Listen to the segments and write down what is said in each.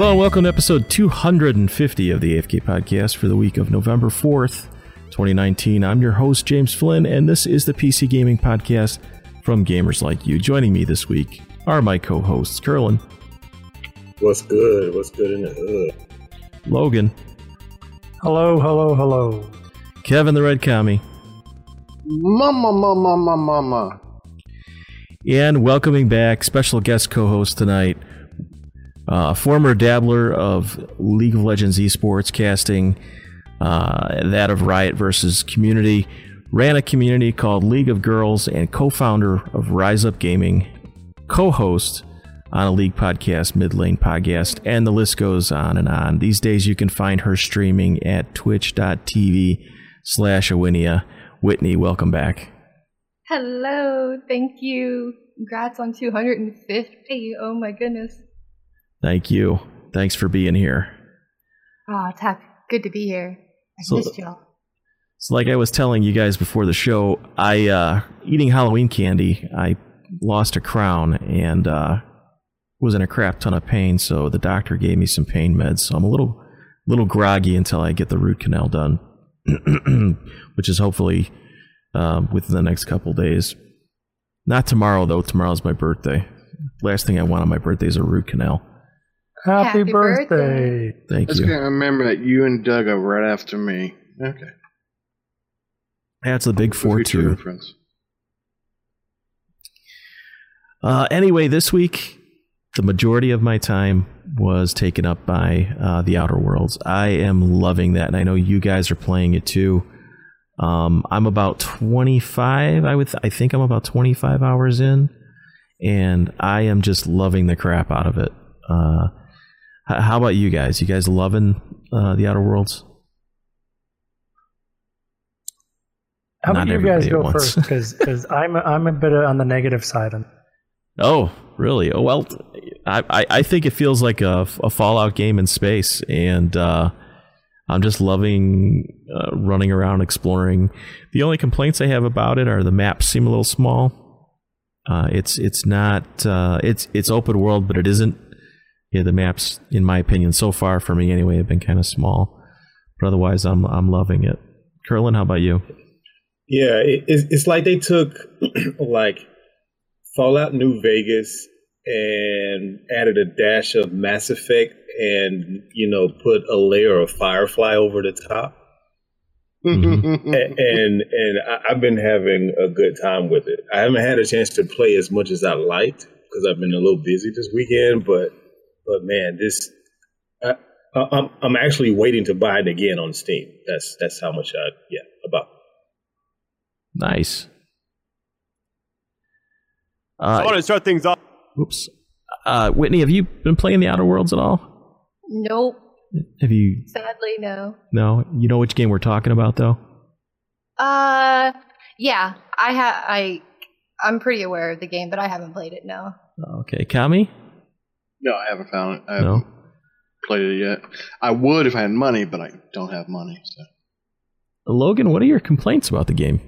Hello and welcome to episode 250 of the AFK podcast for the week of November 4th, 2019. I'm your host, James Flynn, and this is the PC Gaming Podcast from Gamers Like You. Joining me this week are my co-hosts, Curlin. What's good? What's good in the hood? Logan. Hello, hello, hello. Kevin the Red Commie. Mama. And welcoming back special guest co-host tonight, former dabbler of League of Legends esports casting, that of Riot versus Community, ran a community called League of Girls, and co-founder of Rise Up Gaming, co-host on a League podcast, Mid Lane Podcast, and the list goes on and on. These days you can find her streaming at twitch.tv/Awinia. Whitney, welcome back. Hello, thank you. Congrats on 250. Oh my goodness. Thank you. Thanks for being here. Oh, it's good to be here. I missed y'all. So like I was telling you guys before the show, eating Halloween candy, I lost a crown and was in a crap ton of pain, so the doctor gave me some pain meds. So I'm a little groggy until I get the root canal done, which is hopefully within the next couple days. Not tomorrow, though. Tomorrow's my birthday. Last thing I want on my birthday is a root canal. Happy birthday. Thank you. I just can't remember that you and Doug are right after me. Okay. That's a big 4-2. Reference. Anyway, this week, the majority of my time was taken up by The Outer Worlds. I am loving that, and I know you guys are playing it too. I'm about 25. I think I'm about 25 hours in, and I am just loving the crap out of it. How about you guys? You guys loving The Outer Worlds? How about you guys go first? Because I'm a bit on the negative side. Oh, really? Oh, well, I think it feels like a Fallout game in space, and I'm just loving running around exploring. The only complaints I have about it are the maps seem a little small. It's not it's open world, but it isn't. Yeah, the maps, in my opinion, so far for me anyway, have been kind of small. But otherwise, I'm loving it. Curlin, how about you? Yeah, it's like they took like Fallout New Vegas and added a dash of Mass Effect and, put a layer of Firefly over the top. Mm-hmm. and I've been having a good time with it. I haven't had a chance to play as much as I liked because I've been a little busy this weekend, but man, I'm actually waiting to buy it again on Steam. That's how much about. Nice. So I want to start things off. Oops. Whitney, have you been playing The Outer Worlds at all? Nope. Have you? Sadly, no. No? You know which game we're talking about, though? Yeah. I'm pretty aware of the game, but I haven't played it, no. Okay. Kami? No, I haven't found it. I haven't played it yet. I would if I had money, but I don't have money. So. Logan, what are your complaints about the game?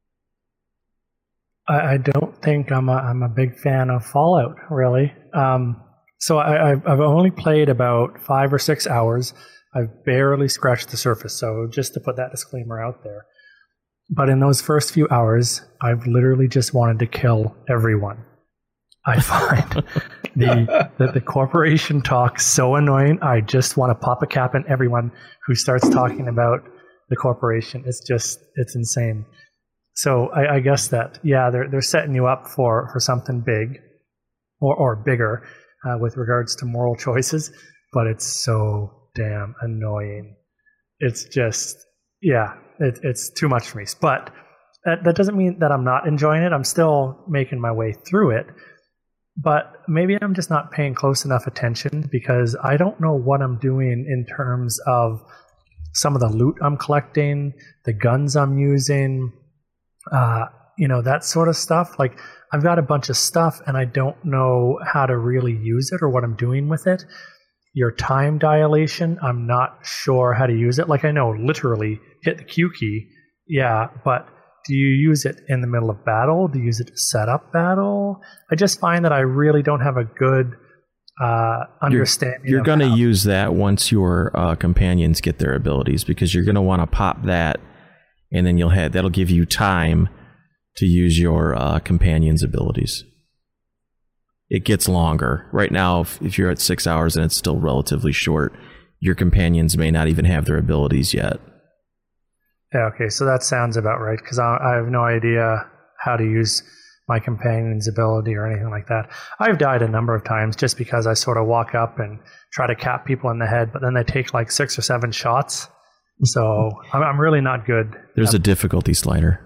I don't think I'm a big fan of Fallout, really. So I've only played about 5 or 6 hours. I've barely scratched the surface, so just to put that disclaimer out there. But in those first few hours, I've literally just wanted to kill everyone. I find the corporation talk so annoying. I just want to pop a cap in everyone who starts talking about the corporation. It's insane. So I guess that, yeah, they're setting you up for something big or bigger with regards to moral choices, but it's so damn annoying. It's just, it's too much for me. But that doesn't mean that I'm not enjoying it. I'm still making my way through it. But maybe I'm just not paying close enough attention because I don't know what I'm doing in terms of some of the loot I'm collecting, the guns I'm using, that sort of stuff. Like, I've got a bunch of stuff and I don't know how to really use it or what I'm doing with it. Your time dilation, I'm not sure how to use it. Like, I know literally hit the Q key, yeah, but do you use it in the middle of battle? Do you use it to set up battle? I just find that I really don't have a good understanding. You're going to use that once your companions get their abilities, because you're going to want to pop that, and then that'll give you time to use your companions' abilities. It gets longer. Right now, if you're at 6 hours and it's still relatively short, your companions may not even have their abilities yet. Yeah, okay, so that sounds about right, because I have no idea how to use my companion's ability or anything like that. I've died a number of times just because I sort of walk up and try to cap people in the head, but then they take like 6 or 7 shots. So I'm really not good. There's a difficulty slider.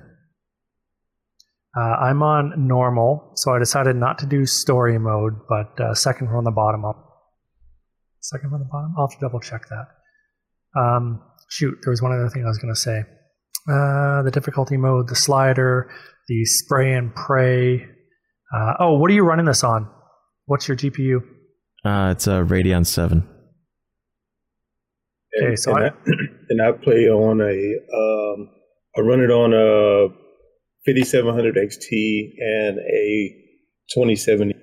I'm on normal, so I decided not to do story mode, but second from the bottom up. Second from the bottom? I'll have to double check that. Shoot, there was one other thing I was going to say. The difficulty mode, the slider, the spray and pray. What are you running this on? What's your GPU? It's a Radeon 7. Okay, so I play on I run it on a 5700 XT and a 2070.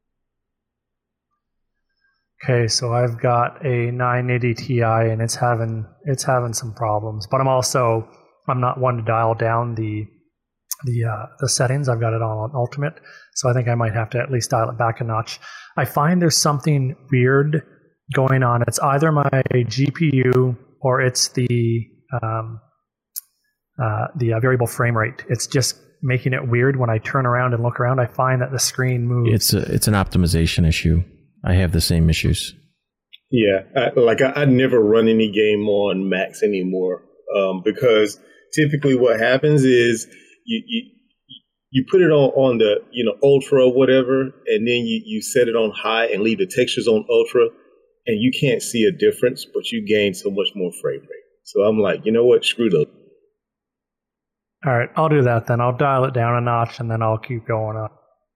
Okay, so I've got a 980 Ti and it's having some problems, but I'm not one to dial down the settings. I've got it all on ultimate, so I think I might have to at least dial it back a notch. I find there's something weird going on. It's either my GPU or it's the variable frame rate. It's just making it weird when I turn around and look around. I find that the screen moves. It's an optimization issue. I have the same issues. Yeah, I never run any game on max anymore, because typically what happens is you put it on the ultra or whatever, and then you set it on high and leave the textures on ultra, and you can't see a difference, but you gain so much more frame rate. So I'm like, you know what, screw it up. All right, I'll do that then. I'll dial it down a notch and then I'll keep going up.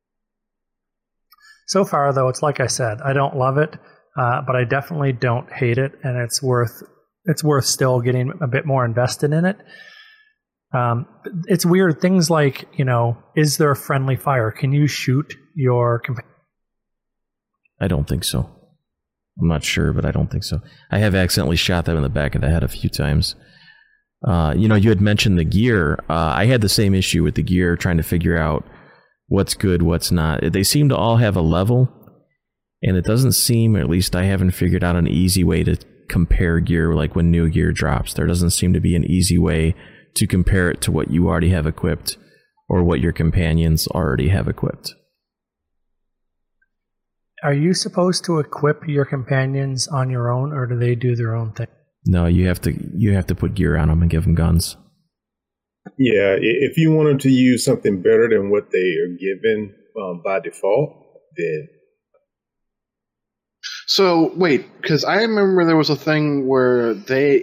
So far, though, it's like I said, I don't love it, but I definitely don't hate it, and it's worth still getting a bit more invested in it. It's weird things like, is there a friendly fire? Can you shoot your companion? I don't think so. I'm not sure, but I don't think so. I have accidentally shot them in the back of the head a few times. You had mentioned the gear. I had the same issue with the gear, trying to figure out what's good, what's not. They seem to all have a level, and it doesn't seem, or at least I haven't figured out an easy way to compare gear, like when new gear drops. There doesn't seem to be an easy way to compare it to what you already have equipped or what your companions already have equipped. Are you supposed to equip your companions on your own, or do they do their own thing? No, you have to put gear on them and give them guns. Yeah, if you want them to use something better than what they are given by default, then. So wait, because I remember there was a thing where I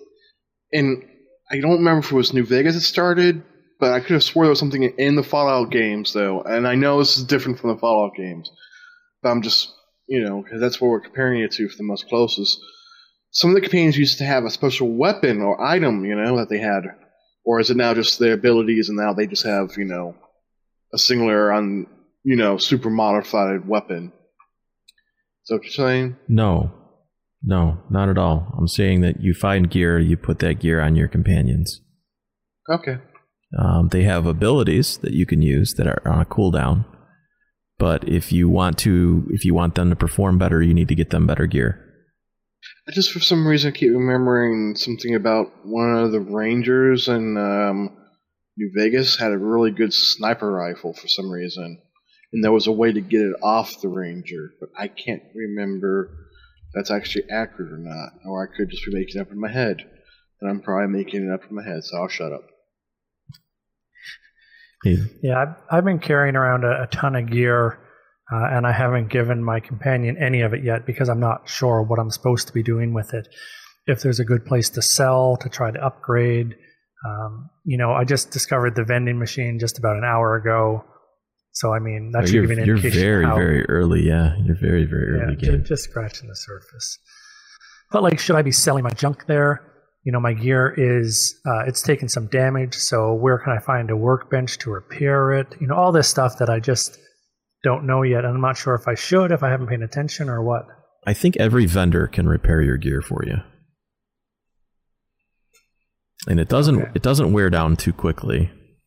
don't remember if it was New Vegas that started, but I could have swore there was something in the Fallout games though, and I know this is different from the Fallout games, but I'm just because that's what we're comparing it to for the most closest. Some of the companions used to have a special weapon or item, that they had. Or is it now just their abilities and now they just have, a singular super modified weapon? Is that what you're saying? No, not at all. I'm saying that you find gear, you put that gear on your companions. Okay. They have abilities that you can use that are on a cooldown. But if you want them to perform better, you need to get them better gear. I just, for some reason, keep remembering something about one of the Rangers in New Vegas had a really good sniper rifle for some reason. And there was a way to get it off the Ranger, but I can't remember if that's actually accurate or not. Or I could just be making it up in my head. And I'm probably making it up in my head, so I'll shut up. Yeah, I've been carrying around a ton of gear. And I haven't given my companion any of it yet because I'm not sure what I'm supposed to be doing with it. If there's a good place to sell, to try to upgrade. I just discovered the vending machine just about an hour ago. So, that should give me an indication. You're very, very early, yeah. You're very, very early. Yeah, just scratching the surface. But, should I be selling my junk there? My gear is, it's taken some damage, so where can I find a workbench to repair it? All this stuff that I just don't know yet. I'm not sure if I should, if I haven't paid attention or what. I think every vendor can repair your gear for you. And it doesn't wear down too quickly.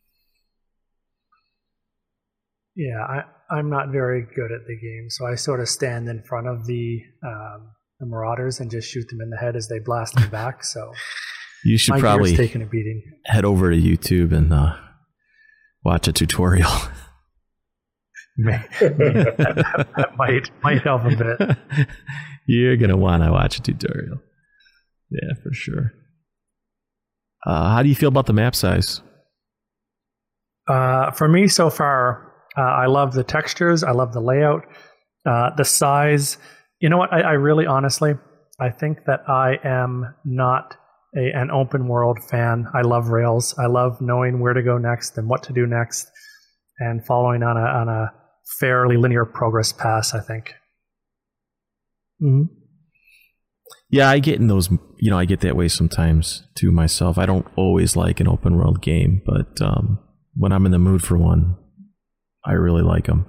Yeah, I'm not very good at the game, so I sort of stand in front of the Marauders and just shoot them in the head as they blast me back. So you should probably taking a beating. Head over to YouTube and watch a tutorial. that might help a bit. You're gonna want to watch a tutorial. Yeah, for sure. How do you feel about the map size? For me, so far, I love the textures. I love the layout. The size. You know what? I really, honestly, I think that I am not an open world fan. I love Rails. I love knowing where to go next and what to do next, and following on a fairly linear progress path, I think. Mm-hmm. Yeah, I get in those. I get that way sometimes too myself. I don't always like an open world game, but when I'm in the mood for one, I really like them.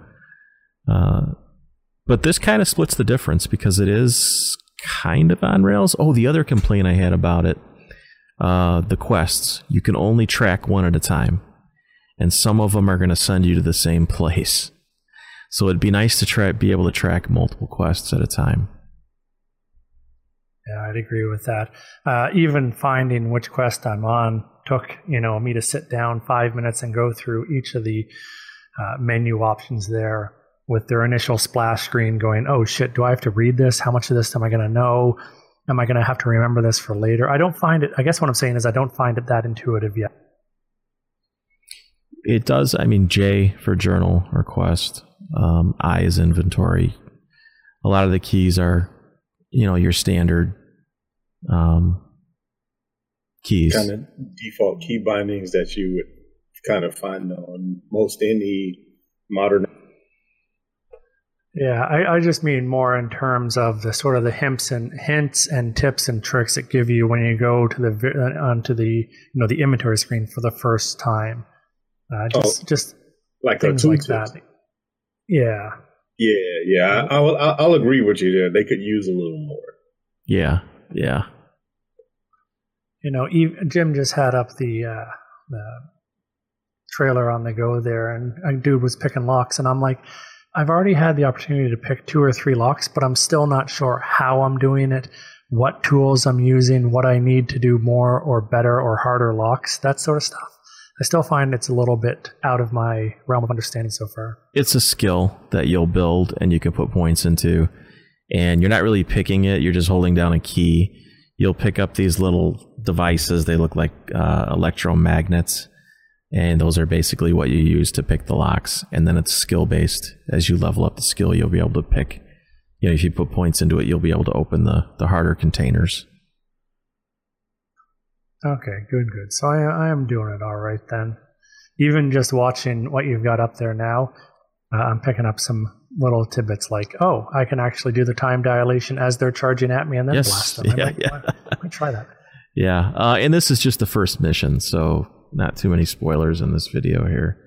But this kind of splits the difference because it is kind of on Rails. Oh, the other complaint I had about it, the quests. You can only track one at a time, and some of them are going to send you to the same place. So it'd be nice to be able to track multiple quests at a time. Yeah, I'd agree with that. Even finding which quest I'm on took, me to sit down 5 minutes and go through each of the menu options there with their initial splash screen going, oh shit, do I have to read this? How much of this am I going to know? Am I going to have to remember this for later? I guess what I'm saying is I don't find it that intuitive yet. It does. J for journal or quest. I is inventory. A lot of the keys are, your standard keys. Kind of default key bindings that you would kind of find on most any modern. Yeah, I just mean more in terms of the sort of the hints and tips and tricks that give you when you go to onto the the inventory screen for the first time. Just like things like that. Yeah. Yeah. I'll agree with you there. They could use a little more. Yeah. Jim just had up the trailer on the go there, and a dude was picking locks, and I'm like, I've already had the opportunity to pick 2 or 3 locks, but I'm still not sure how I'm doing it, what tools I'm using, what I need to do more or better or harder locks, that sort of stuff. I still find it's a little bit out of my realm of understanding so far. It's a skill that you'll build and you can put points into, and you're not really picking it, you're just holding down a key. You'll pick up these little devices, they look like electromagnets, and those are basically what you use to pick the locks, and then it's skill-based. As you level up the skill, you'll be able to pick, if you put points into it, you'll be able to open the harder containers. Okay, good. So I am doing it all right then. Even just watching what you've got up there now, I'm picking up some little tidbits like, oh, I can actually do the time dilation as they're charging at me and then blast them. I might try that. Yeah, and this is just the first mission, so not too many spoilers in this video here.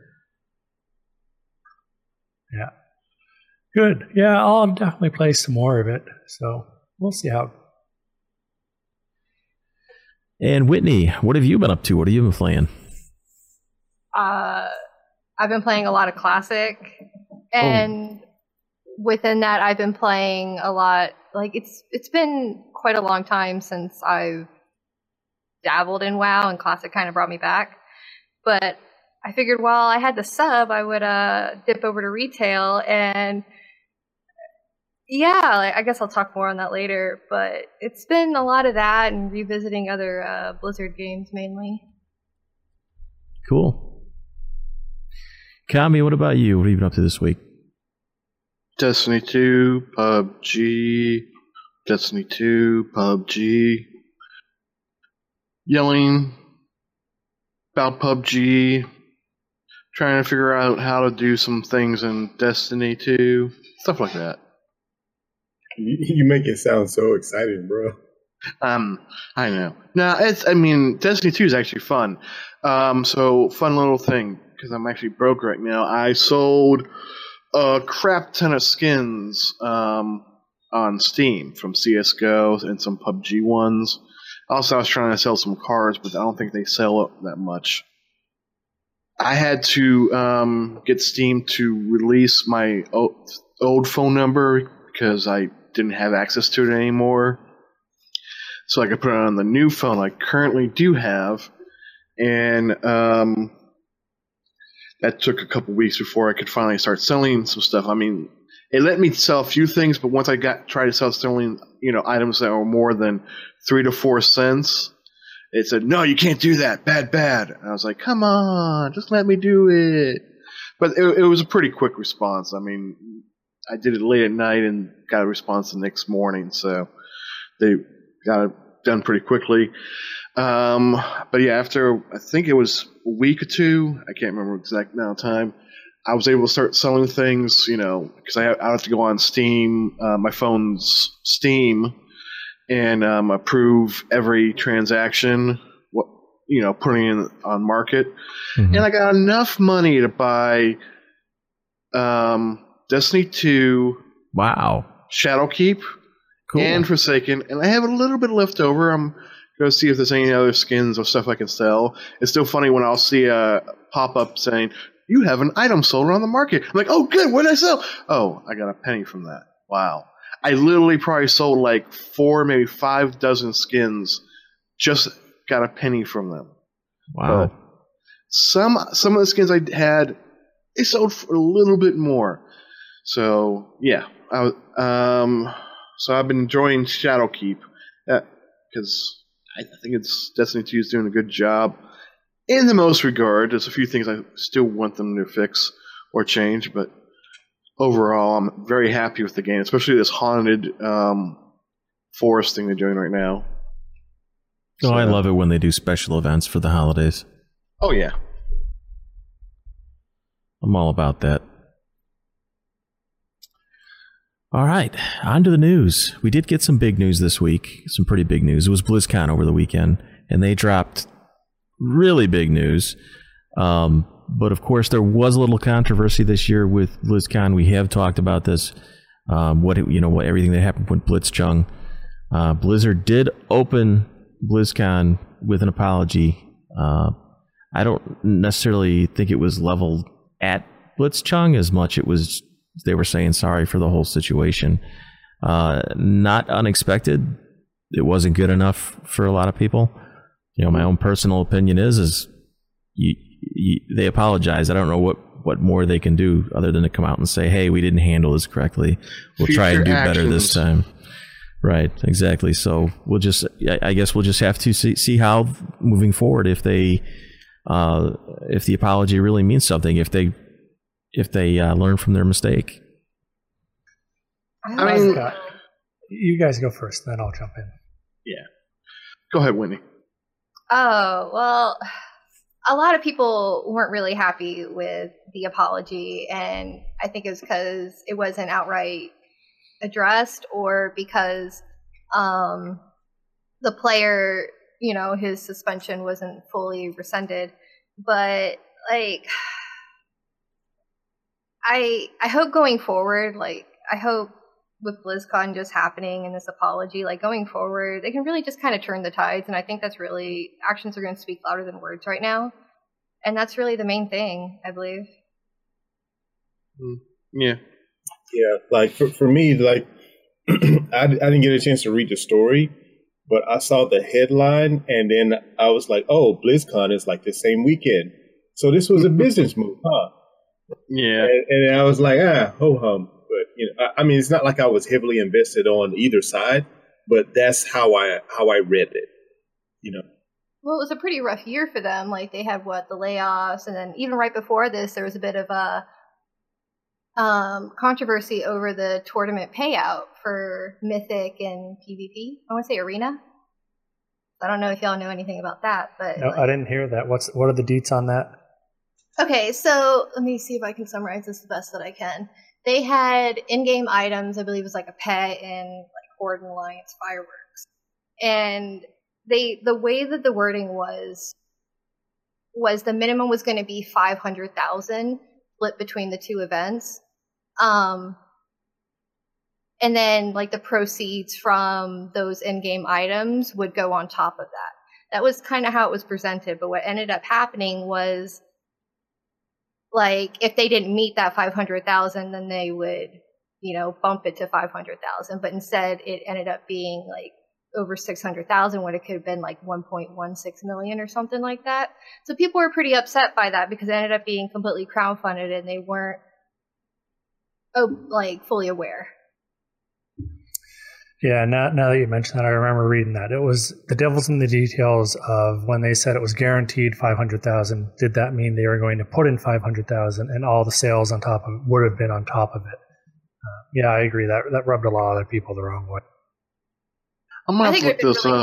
Yeah. Good. Yeah, I'll definitely play some more of it, so we'll see how. And Whitney, what have you been up to? What have you been playing? I've been playing a lot of Classic, and within that, I've been playing a lot. Like it's been quite a long time since I've dabbled in WoW, and Classic kind of brought me back. But I figured while I had the sub, I would dip over to retail, and I guess I'll talk more on that later. But it's been a lot of that and revisiting other Blizzard games mainly. Cool. Kami, what about you? What have you been up to this week? Destiny 2, PUBG, Destiny 2, PUBG. Yelling about PUBG, trying to figure out how to do some things in Destiny 2, stuff like that. You make it sound so exciting, bro. I know. No, Destiny 2 is actually fun. So fun little thing, because I'm actually broke right now. I sold a crap ton of skins on Steam from CSGO and some PUBG ones. Also, I was trying to sell some cards, but I don't think they sell it that much. I had to get Steam to release my old phone number because I didn't have access to it anymore. So I could put it on the new phone I currently do have. And that took a couple weeks before I could finally start selling some stuff. I mean, it let me sell a few things, but once I tried to start selling, items that were more than 3 to 4 cents, it said, "No, you can't do that. Bad." And I was like, "Come on, just let me do it." But it was a pretty quick response. I mean, I did it late at night and got a response the next morning, so they got it done pretty quickly. But yeah, after I think it was a week or two, I can't remember the exact amount of time, I was able to start selling things, because I have to go on Steam, my phone's Steam, and approve every transaction, putting it on market. Mm-hmm. And I got enough money to buy Destiny 2, wow, Shadowkeep, cool, and Forsaken, and I have a little bit left over. I'm going to see if there's any other skins or stuff I can sell. It's still funny when I'll see a pop-up saying, "You have an item sold on the market." I'm like, "Oh, good, what did I sell?" "Oh, I got a penny from that." Wow. I literally probably sold like 4, maybe 5 dozen skins, just got a penny from them. Wow. But some of the skins I had, they sold for a little bit more. So, yeah. So I've been enjoying Shadowkeep because I think it's Destiny 2 is doing a good job in the most regard. There's a few things I still want them to fix or change, but overall, I'm very happy with the game, especially this haunted forest thing they're doing right now. Oh, I love it when they do special events for the holidays. Oh, yeah. I'm all about that. All right, on to the news. We did get some big news this week, some pretty big news. It was BlizzCon over the weekend, and they dropped really big news. But of course, there was a little controversy this year with BlizzCon. We have talked about this. What everything that happened with Blitzchung. Blizzard did open BlizzCon with an apology. I don't necessarily think it was leveled at Blitzchung as much. It was they were saying sorry for the whole situation. Not unexpected. It wasn't good enough for a lot of people. My own personal opinion is they apologize. I don't know what more they can do other than to come out and say, "Hey, we didn't handle this correctly. We'll try and do better this time." Right, exactly. So I guess we'll just have to see how moving forward if the apology really means something. If they learn from their mistake. I mean, you guys go first, then I'll jump in. Yeah, go ahead, Whitney. Oh well. A lot of people weren't really happy with the apology, and I think it was because it wasn't outright addressed or because the player, his suspension wasn't fully rescinded. But, I hope going forward, I hope with BlizzCon just happening and this apology, going forward, they can really just kind of turn the tides. And I think that's really, actions are going to speak louder than words right now. And that's really the main thing, I believe. Yeah. Yeah, for me, I didn't get a chance to read the story, but I saw the headline and then I was like, oh, BlizzCon is the same weekend. So this was a business move, huh? Yeah. And I was like, ho-hum. But, I mean, it's not like I was heavily invested on either side, but that's how I read it, Well, it was a pretty rough year for them. They had the layoffs, and then even right before this, there was a bit of a controversy over the tournament payout for Mythic and PvP. I want to say Arena. I don't know if y'all know anything about that, but no, I didn't hear that. What are the deets on that? Okay, so let me see if I can summarize this the best that I can. They had in-game items. I believe it was a pet and Horde and Alliance fireworks, and the way that the wording was the minimum was going to be 500,000 split between the two events, And then like the proceeds from those in-game items would go on top of that. That was kind of how it was presented. But what ended up happening was, like, if they didn't meet that 500,000, then they would, bump it to 500,000. But instead, it ended up being like over 600,000 when it could have been like 1.16 million or something like that. So people were pretty upset by that because it ended up being completely crowdfunded and they weren't fully aware. Yeah, now that you mention that, I remember reading that. It was the devil's in the details of when they said it was guaranteed 500,000. Did that mean they were going to put in 500,000 and all the sales on top of it would have been on top of it? Yeah, I agree. That rubbed a lot of people the wrong way. I'm going to look this up.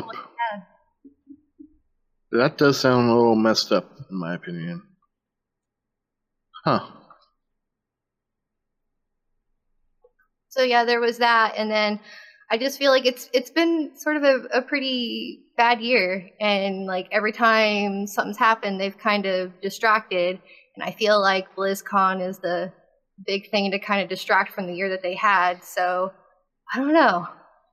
That does sound a little messed up, in my opinion. Huh. So yeah, there was that, and then I just feel like it's been sort of a pretty bad year, and like every time something's happened, they've kind of distracted, and I feel like BlizzCon is the big thing to kind of distract from the year that they had. So I don't know.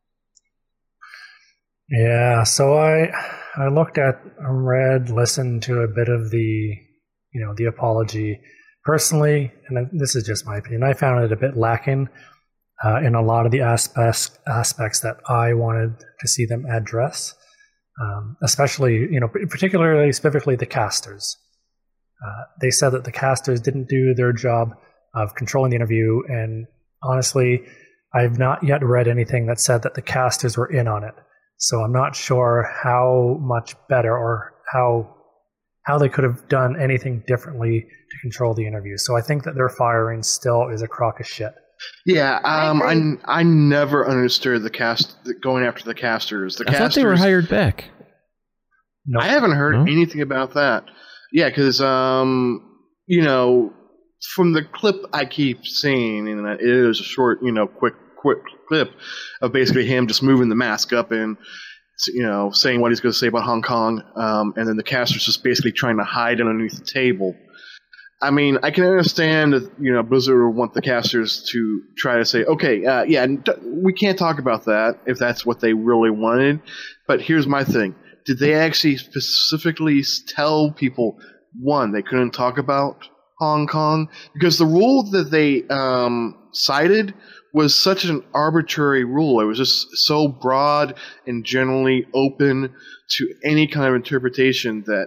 Yeah, so I looked at, read, listened to a bit of the the apology. Personally, and this is just my opinion, I found it a bit lacking in a lot of the aspects that I wanted to see them address, especially, particularly specifically the casters. They said that the casters didn't do their job of controlling the interview, and honestly, I've not yet read anything that said that the casters were in on it. So I'm not sure how much better or how they could have done anything differently to control the interview. So I think that their firing still is a crock of shit. Yeah, I never understood going after the casters. I thought they were hired back. No, I haven't heard anything about that. Yeah, because from the clip I keep seeing, and it is a short, quick clip of basically him just moving the mask up and saying what he's going to say about Hong Kong, and then the casters just basically trying to hide underneath the table. I mean, I can understand that, Blizzard would want the casters to try to say, okay, we can't talk about that if that's what they really wanted. But here's my thing. Did they actually specifically tell people, one, they couldn't talk about Hong Kong? Because the rule that they cited was such an arbitrary rule. It was just so broad and generally open to any kind of interpretation that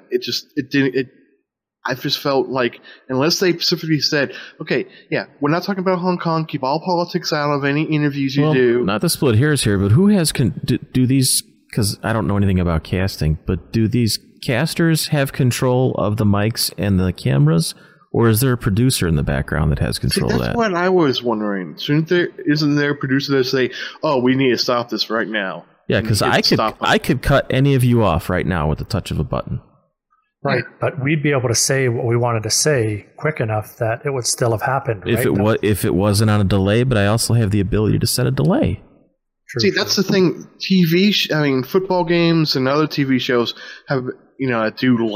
I just felt like unless they specifically said, okay, yeah, we're not talking about Hong Kong, keep all politics out of any interviews you do. Not to split hairs here, but who has do these, because I don't know anything about casting, but do these casters have control of the mics and the cameras, or is there a producer in the background that has control of that? That's what I was wondering. Isn't there a producer that say, oh, we need to stop this right now? Yeah, because I could cut any of you off right now with the touch of a button. Right, but we'd be able to say what we wanted to say quick enough that it would still have happened. Right? If it wasn't on a delay, but I also have the ability to set a delay. True. That's the thing. Football games and other TV shows have do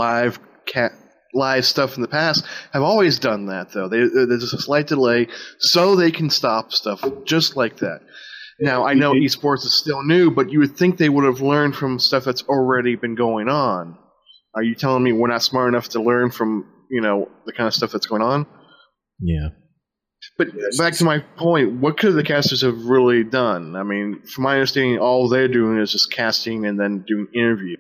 live stuff in the past have always done that, though. There's a slight delay so they can stop stuff just like that. Now, I know esports is still new, but you would think they would have learned from stuff that's already been going on. Are you telling me we're not smart enough to learn from, the kind of stuff that's going on? Yeah. But back to my point, what could the casters have really done? I mean, from my understanding, all they're doing is just casting and then doing interview.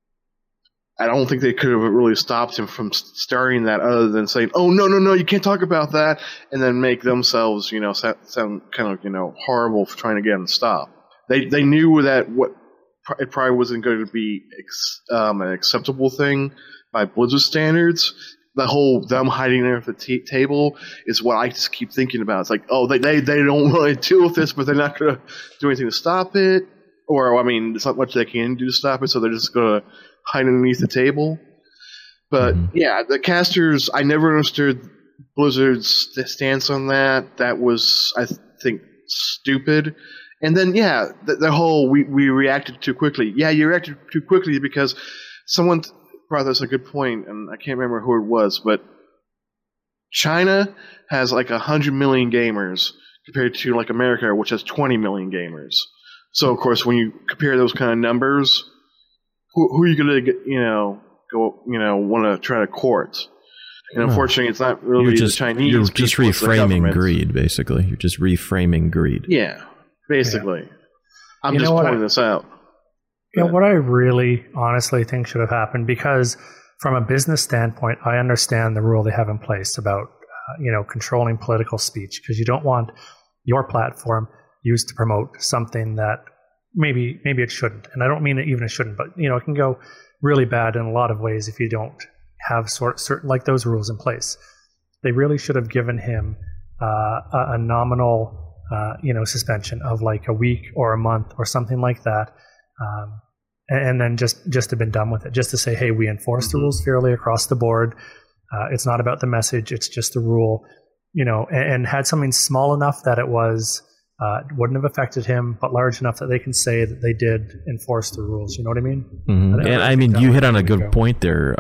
I don't think they could have really stopped him from starting that other than saying, oh, no, you can't talk about that, and then make themselves, sound kind of, horrible for trying to get him to stop. They knew that it probably wasn't going to be an acceptable thing by Blizzard standards. The whole them hiding there at the table is what I just keep thinking about. It's like, oh, they don't really deal with this, but they're not going to do anything to stop it. Or, there's not much they can do to stop it, so they're just going to hide underneath the table. But, yeah, the casters, I never understood Blizzard's stance on that. That was, I think, stupid. And then, yeah, the whole we reacted too quickly. Yeah, you reacted too quickly because someone brought us a good point, and I can't remember who it was, but China has like 100 million gamers compared to like America, which has 20 million gamers. So of course, when you compare those kind of numbers, who are you going to want to try to court? And unfortunately, it's not really the Chinese. You're just reframing greed, basically. You're just reframing greed. Yeah, basically. Yeah. I'm just pointing this out. What I really honestly think should have happened, because from a business standpoint, I understand the rule they have in place about controlling political speech, because you don't want your platform used to promote something that maybe it shouldn't. And I don't mean that even it shouldn't, but it can go really bad in a lot of ways if you don't have certain like those rules in place. They really should have given him a nominal suspension of like a week or a month or something like that, and then just have been done with it. Just to say, hey, we enforce the rules fairly across the board. It's not about the message; it's just the rule. And had something small enough that it wouldn't have affected him, but large enough that they can say that they did enforce the rules. You know what I mean? Mm-hmm. And I mean, you hit on a good point there.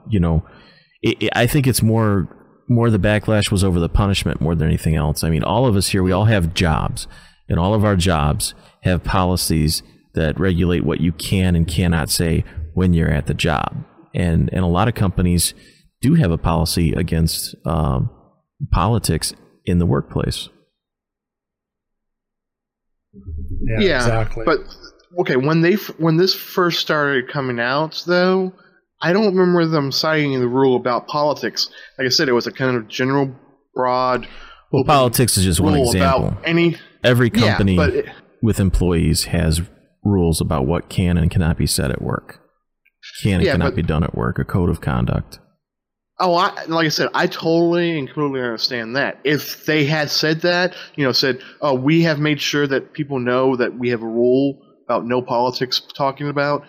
I think it's more the backlash was over the punishment more than anything else. I mean, all of us here, we all have jobs, and all of our jobs have policies that regulate what you can and cannot say when you're at the job. And a lot of companies do have a policy against politics in the workplace. Yeah, exactly. But okay, when this first started coming out, though, I don't remember them citing the rule about politics. Like I said, it was a kind of general, broad. Well, politics is just one example. Every company with employees has rules about what can and cannot be said at work. Can and cannot be done at work. A code of conduct. Oh, like I said, I totally and completely understand that. If they had said that, said, "Oh, we have made sure that people know that we have a rule about no politics talking about,"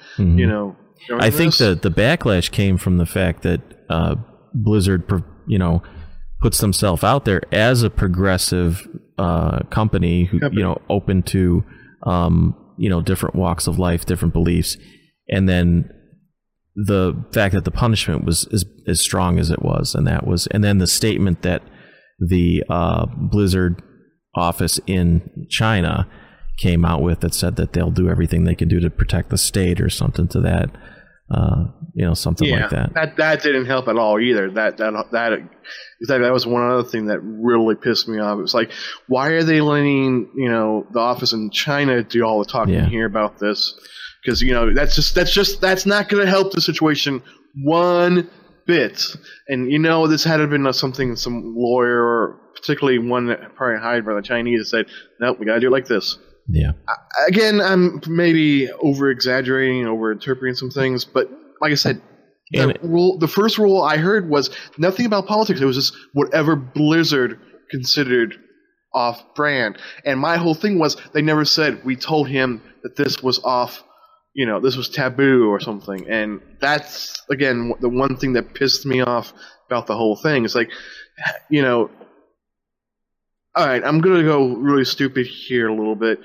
I think that the backlash came from the fact that Blizzard, puts themselves out there as a progressive company who, open to, different walks of life, different beliefs, and then the fact that the punishment was as strong as it was, and then the statement that the Blizzard office in China came out with that said that they'll do everything they can do to protect the state or something to that, something like that. That didn't help at all either. That was one other thing that really pissed me off. It was like, why are they letting the office in China do all the talking here about this? Because that's not going to help the situation one bit. And this had to have been something some lawyer, or particularly one that probably hired by the Chinese, that said, "Nope, we got to do it like this." Yeah. Again, I'm maybe over exaggerating, over interpreting some things, but like I said, the first rule I heard was nothing about politics. It was just whatever Blizzard considered off brand. And my whole thing was they never said we told him that this was off. This was taboo or something. And that's, again, the one thing that pissed me off about the whole thing. It's like, all right, I'm going to go really stupid here a little bit.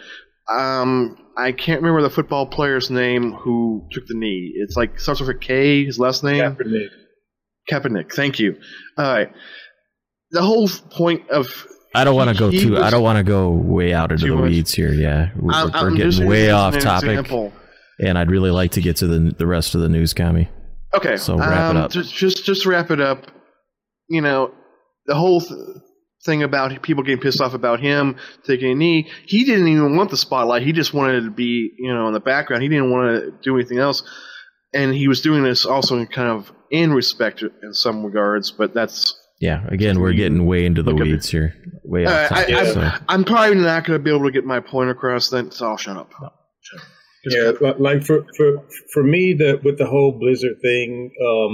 I can't remember the football player's name who took the knee. It's like, starts with a K, his last name? Kaepernick, thank you. All right. The whole point of... I don't want to go way out into the weeds here. Yeah, we're getting way off topic. Example. And I'd really like to get to the rest of the news, Kami. Okay. So wrap it up. Just wrap it up. The whole thing about people getting pissed off about him taking a knee, he didn't even want the spotlight. He just wanted to be, in the background. He didn't want to do anything else. And he was doing this also kind of in respect in some regards, but that's... Yeah, again, we're getting way into the weeds here. Way off topic. I'm probably not going to be able to get my point across then, so I'll shut up. No. Yeah, like for me, with the whole Blizzard thing,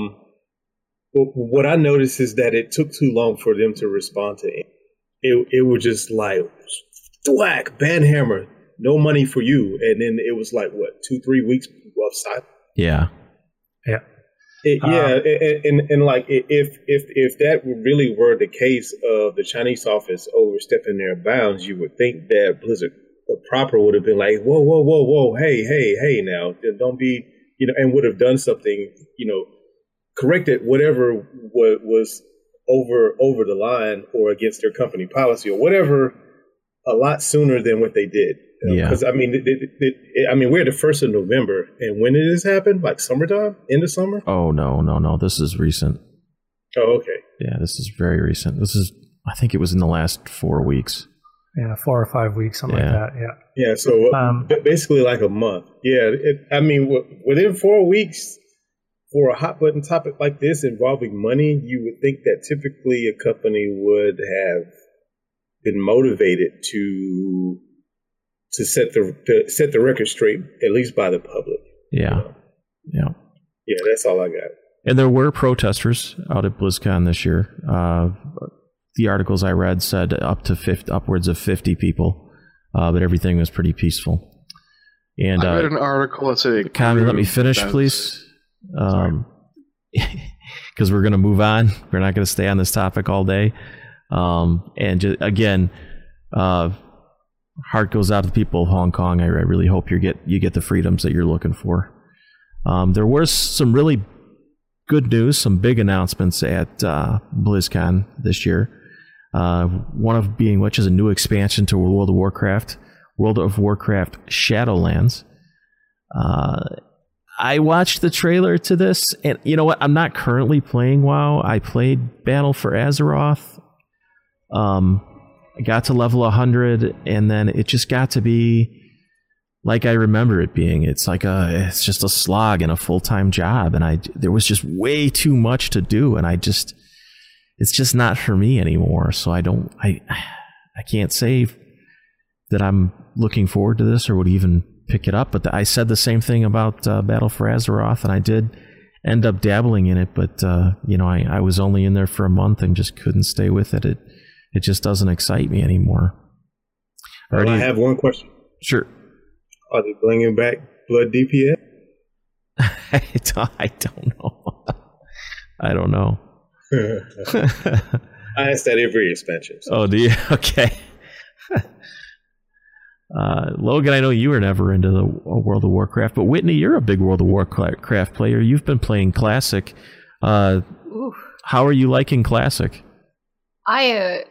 what I noticed is that it took too long for them to respond to it. It was just like, thwack, banhammer, no money for you, and then it was like, what, 2-3 weeks of silence? Yeah. And like if that really were the case of the Chinese office overstepping their bounds, you would think that Blizzard proper would have been like, whoa, hey, now don't be, and would have done something, corrected whatever was over the line or against their company policy or whatever a lot sooner than what they did. Yeah. Because I mean, we're the 1st of November, and when did this happen? Like summertime, end of summer? Oh no, this is recent. Oh, okay. Yeah, this is very recent. I think it was in the last 4 weeks. Yeah, 4 or 5 weeks, something like that. Yeah. Yeah. So basically, like a month. Yeah. Within 4 weeks, for a hot button topic like this involving money, you would think that typically a company would have been motivated to set the record straight, at least by the public. Yeah. Yeah. Yeah, that's all I got. And there were protesters out at BlizzCon this year. The articles I read said upwards of 50 people, but everything was pretty peaceful. And I read an article that said, Connie, let me finish, please. Because we're going to move on. We're not going to stay on this topic all day. And again, heart goes out to the people of Hong Kong. I really hope you get the freedoms that you're looking for. There was some really good news, some big announcements at BlizzCon this year. One of being which is a new expansion to World of Warcraft Shadowlands. I watched the trailer to this, and you know what? I'm not currently playing WoW. I played Battle for Azeroth. I got to level 100, and then it just got to be like I remember it being. It's it's just a slog and a full-time job, and there was just way too much to do, and it's just not for me anymore. So I can't say that I'm looking forward to this or would even pick it up. But I said the same thing about Battle for Azeroth, and I did end up dabbling in it. But I was only in there for a month and just couldn't stay with it. It just doesn't excite me anymore. I have one question. Sure. Are they bringing back Blood DPS? I don't know. I don't know. I ask that every expansion. So. Oh, do you? Okay. Logan, I know you were never into the World of Warcraft, but Whitney, you're a big World of Warcraft player. You've been playing Classic. How are you liking Classic? I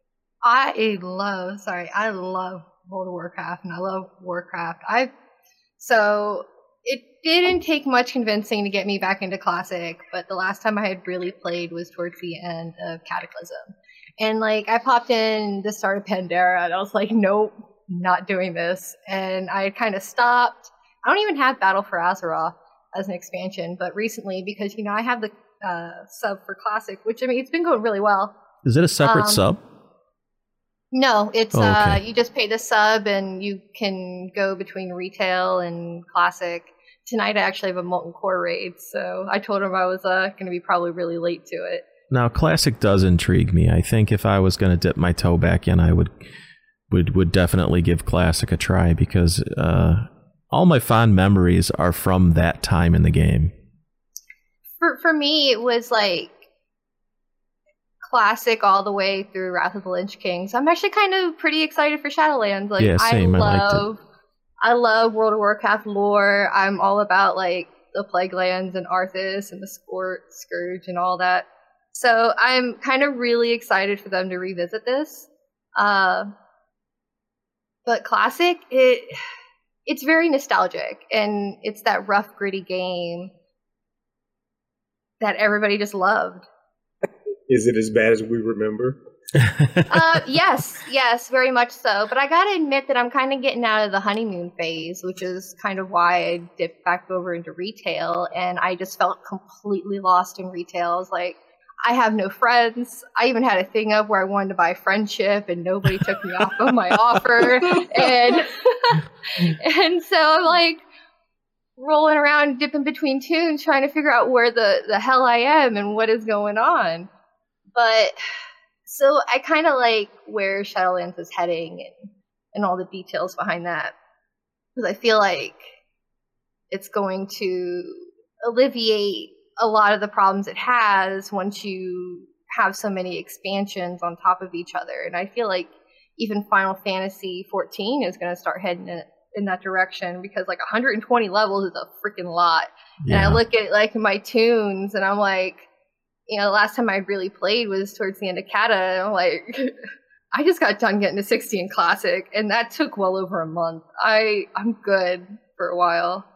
love World of Warcraft, and I love Warcraft. So it didn't take much convincing to get me back into Classic, but the last time I had really played was towards the end of Cataclysm. And I popped in the start of Pandora, and I was like, nope, not doing this. And I kind of stopped. I don't even have Battle for Azeroth as an expansion, but recently, because I have the sub for Classic, which it's been going really well. Is it a separate sub? No, it's okay. You just pay the sub and you can go between retail and Classic. Tonight I actually have a Molten Core raid, so I told him I was going to be probably really late to it. Now, Classic does intrigue me. I think if I was going to dip my toe back in, I would definitely give Classic a try, because all my fond memories are from that time in the game. For me, it was Classic all the way through Wrath of the Lich King. So I'm actually kind of pretty excited for Shadowlands. Yeah, same. I love World of Warcraft lore. I'm all about the Plaguelands and Arthas and the Scourge and all that. So I'm kind of really excited for them to revisit this. But Classic, it's very nostalgic, and it's that rough, gritty game that everybody just loved. Is it as bad as we remember? Yes, very much so. But I gotta admit that I'm kind of getting out of the honeymoon phase, which is kind of why I dipped back over into retail, and I just felt completely lost in retail. I was like, I have no friends. I even had a thing up where I wanted to buy friendship, and nobody took me off of my offer. And so I'm rolling around, dipping between tunes, trying to figure out where the hell I am and what is going on. But so I kind of like where Shadowlands is heading and all the details behind that, because I feel like it's going to alleviate a lot of the problems it has once you have so many expansions on top of each other. And I feel like even Final Fantasy 14 is going to start heading in that direction, because 120 levels is a freaking lot. Yeah. And I look at my tunes and I'm like, the last time I really played was towards the end of Kata, and I'm like, I just got done getting to 60 in Classic, and that took well over a month. I'm good for a while.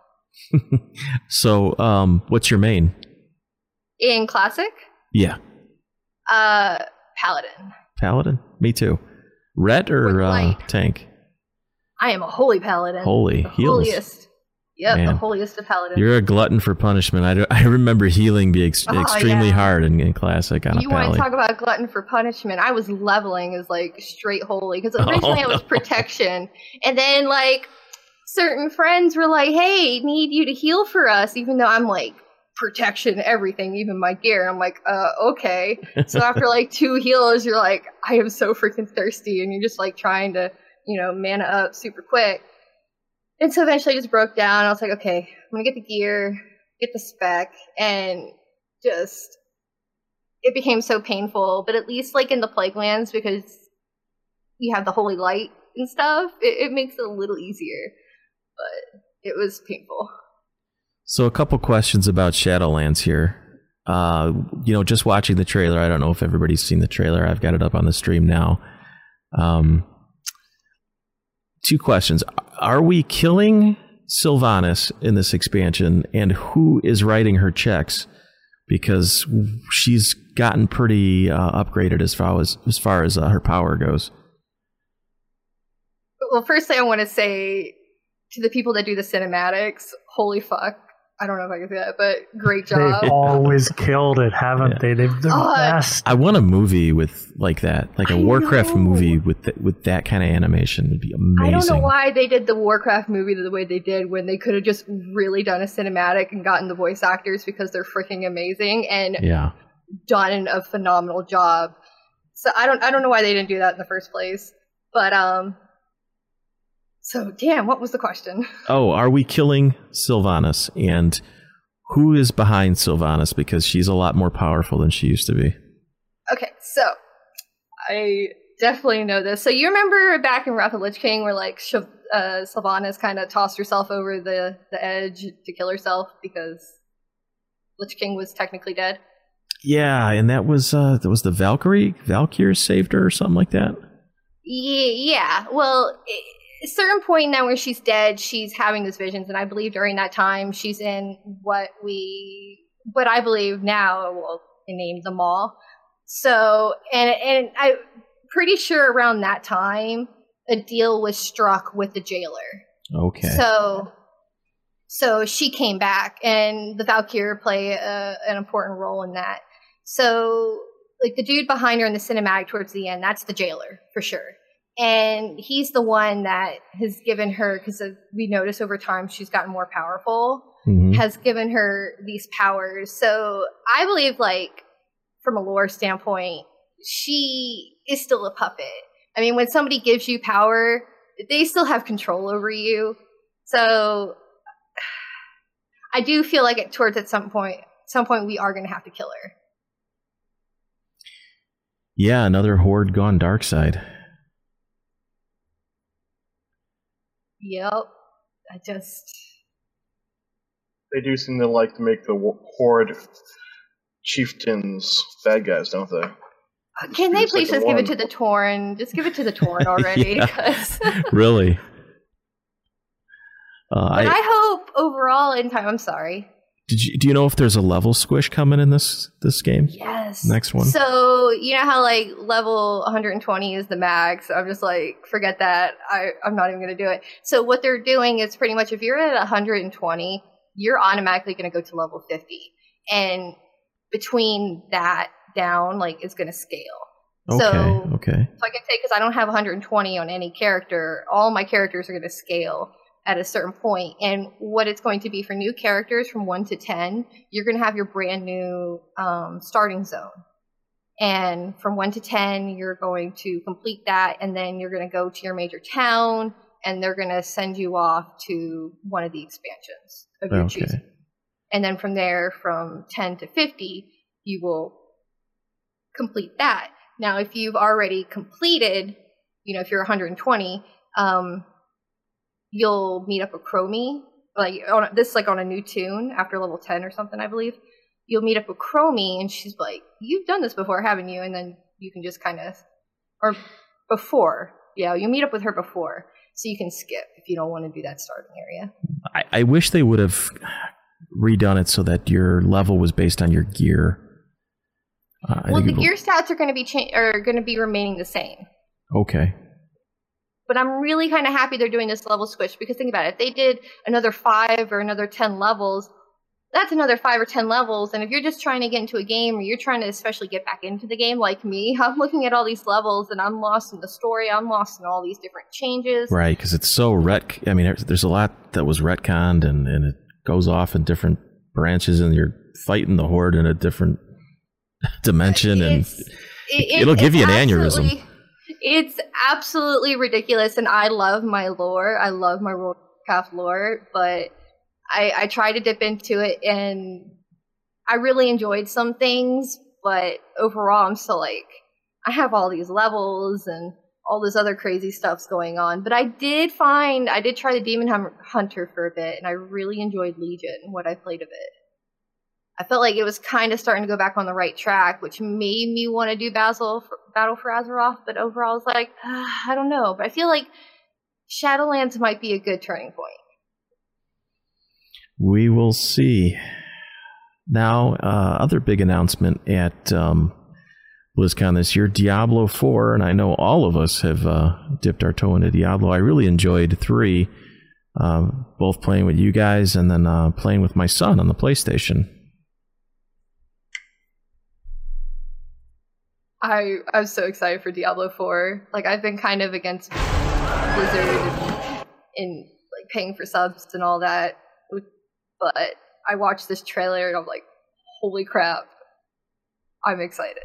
So, what's your main? In Classic? Yeah. Paladin. Paladin? Me too. Ret or tank? I am a holy Paladin. Holy. The Heals. holiest. Yep, Man. the holiest of Paladins. You're a glutton for punishment. I remember healing being extremely hard in Classic on a You want Pally. to talk about glutton for punishment? I was leveling as like straight holy because originally I was protection, and then like certain friends were like, "Hey, need you to heal for us," even though I'm like protection, everything, even my gear. And I'm like, okay. So after like 2 heals, you're like, I am so freaking thirsty, and you're just like trying to, mana up super quick. And so eventually I just broke down. I was like, okay, I'm going to get the gear, get the spec, and just, it became so painful. But at least like in the Plague Lands, because you have the holy light and stuff, it makes it a little easier. But it was painful. So a couple questions about Shadowlands here. Just watching the trailer, I don't know if everybody's seen the trailer. I've got it up on the stream now. 2 questions. Are we killing Sylvanas in this expansion, and who is writing her checks? Because she's gotten pretty upgraded as far as her power goes. Well, firstly, I want to say to the people that do the cinematics, holy fuck. I don't know if I can say that, but great job. They've always killed it, haven't they? They've the best. I want a movie with like that, like a Warcraft movie with that kind of animation would be amazing. I don't know why they did the Warcraft movie the way they did when they could have just really done a cinematic and gotten the voice actors because they're freaking amazing and done a phenomenal job. So I don't know why they didn't do that in the first place. But so damn, what was the question? Oh, are we killing Sylvanas, and who is behind Sylvanas, because she's a lot more powerful than she used to be? Okay, so I definitely know this. So you remember back in Wrath of Lich King where like Sylvanas kind of tossed herself over the edge to kill herself because Lich King was technically dead? Yeah, and that was the Valkyrie? Valkyrie saved her or something like that? Yeah, well, a certain point now where she's dead, she's having these visions, and I believe during that time she's in what I believe now, well, named the Maw. So, and I'm pretty sure around that time, a deal was struck with the jailer. Okay. So she came back, and the Valkyrie play an important role in that. So, like, the dude behind her in the cinematic towards the end, that's the jailer, for sure. And he's the one that has given her, because we notice over time she's gotten more powerful, has given her these powers. So I believe, like, from a lore standpoint, she is still a puppet. I mean, when somebody gives you power, they still have control over you. So I do feel like at some point we are going to have to kill her. Yeah, another horde gone dark side. Yep. They do seem to like to make the horde chieftains bad guys, don't they? Can they please just give it to the Tauren? Just give it to the Tauren already. Really? But I hope overall in time. I'm sorry. Do you know if there's a level squish coming in this game? Yes. Next one. So you know how like level 120 is the max. I'm just like, forget that. I'm not even going to do it. So what they're doing is pretty much if you're at 120, you're automatically going to go to level 50, and between that down, like, is going to scale. Okay. So I can say, because I don't have 120 on any character, all my characters are going to scale at a certain point. And what it's going to be for new characters from 1 to 10, you're going to have your brand new starting zone. And from 1 to 10, you're going to complete that, and then you're going to go to your major town, and they're going to send you off to one of the expansions of your choosing. And then from there, from 10 to 50, you will complete that. Now, if you've already completed, if you're 120, you'll meet up with Chromie, like on a new tune after level 10 or something, I believe. you'll meet up with Chromie, and she's like, "You've done this before, haven't you?" And then you can just kind of, or before, yeah, you meet up with her before, so you can skip if you don't want to do that starting area. I wish they would have redone it so that your level was based on your gear. Well, the gear stats are going to be remaining the same. Okay. But I'm really kind of happy they're doing this level switch, because think about it. If they did another 5 or another 10 levels, that's another 5 or 10 levels. And if you're just trying to get into a game, or you're trying to especially get back into the game like me, I'm looking at all these levels and I'm lost in the story. I'm lost in all these different changes. Right, because it's so I mean, there's a lot that was retconned, and it goes off in different branches, and you're fighting the Horde in a different dimension, and it'll give you an aneurysm. It's absolutely ridiculous, and I love my lore. I love my World of Warcraft lore, but I try to dip into it, and I really enjoyed some things, but overall I'm still like, I have all these levels and all this other crazy stuff's going on. But I did try the Demon Hunter for a bit, and I really enjoyed Legion, what I played of it. I felt like it was kind of starting to go back on the right track, which made me want to do Battle for Azeroth, but overall I was like, I don't know. But I feel like Shadowlands might be a good turning point. We will see. Now, other big announcement at BlizzCon this year, Diablo 4, and I know all of us have dipped our toe into Diablo. I really enjoyed 3, both playing with you guys and then playing with my son on the PlayStation. I'm so excited for Diablo 4. Like, I've been kind of against Blizzard and like paying for subs and all that, but I watched this trailer and I'm like, holy crap, I'm excited.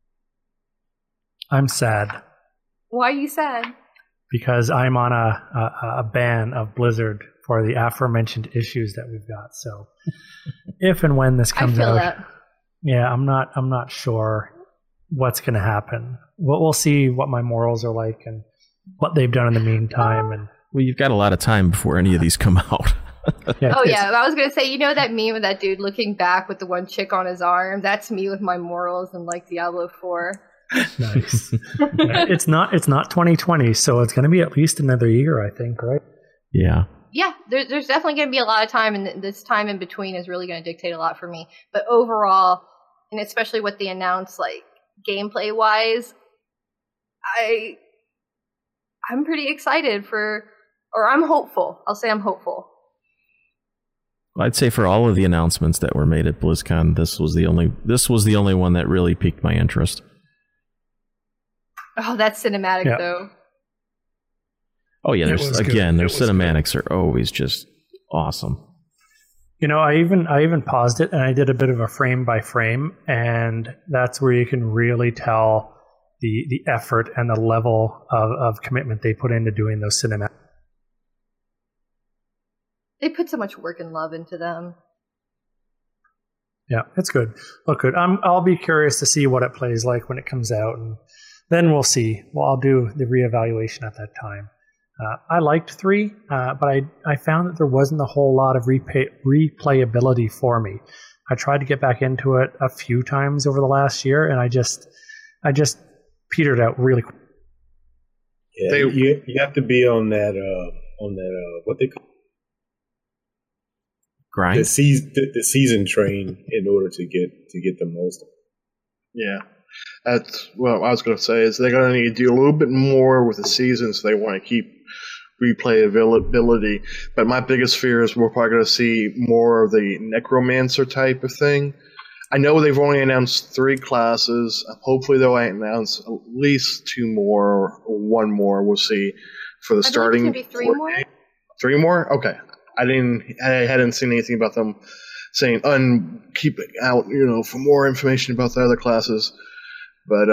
I'm sad. Why are you sad? Because I'm on a ban of Blizzard for the aforementioned issues that we've got. So if and when this comes out, that. Yeah, I'm not sure what's going to happen. We'll see what my morals are like and what they've done in the meantime. And well, you've got a lot of time before any of these come out. Yeah, I was going to say, you know that meme of that dude looking back with the one chick on his arm? That's me with my morals and like Diablo 4. Nice. It's not 2020, so it's going to be at least another year, I think, right? Yeah. Yeah, there's definitely going to be a lot of time, and this time in between is really going to dictate a lot for me. But overall, and especially what they announced, like gameplay wise, I'm pretty excited or I'm hopeful. I'll say I'm hopeful. I'd say for all of the announcements that were made at BlizzCon, this was the only one that really piqued my interest. Oh, that's cinematic though. Oh yeah, their cinematics are always just awesome. You know, I even paused it and I did a bit of a frame by frame, and that's where you can really tell the effort and the level of commitment they put into doing those cinematics. They put so much work and love into them. Yeah, it's good. Look good. I'll be curious to see what it plays like when it comes out, and then we'll see. Well, I'll do the reevaluation at that time. I liked 3, but I found that there wasn't a whole lot of replayability for me. I tried to get back into it a few times over the last year, and I just petered out really quick. Yeah, you have to be on that what they call grind, the season train in order to get the most. Yeah. That's what I was going to say is they're going to need to do a little bit more with the season, so they want to keep replayability. But my biggest fear is we're probably going to see more of the necromancer type of thing. I know they've only announced 3 classes. Hopefully they'll announce at least 2 more or 1 more. We'll see for the starting. It's going to be 3 more. 3 more? Okay. I hadn't seen anything about them saying keep it out, for more information about the other classes. But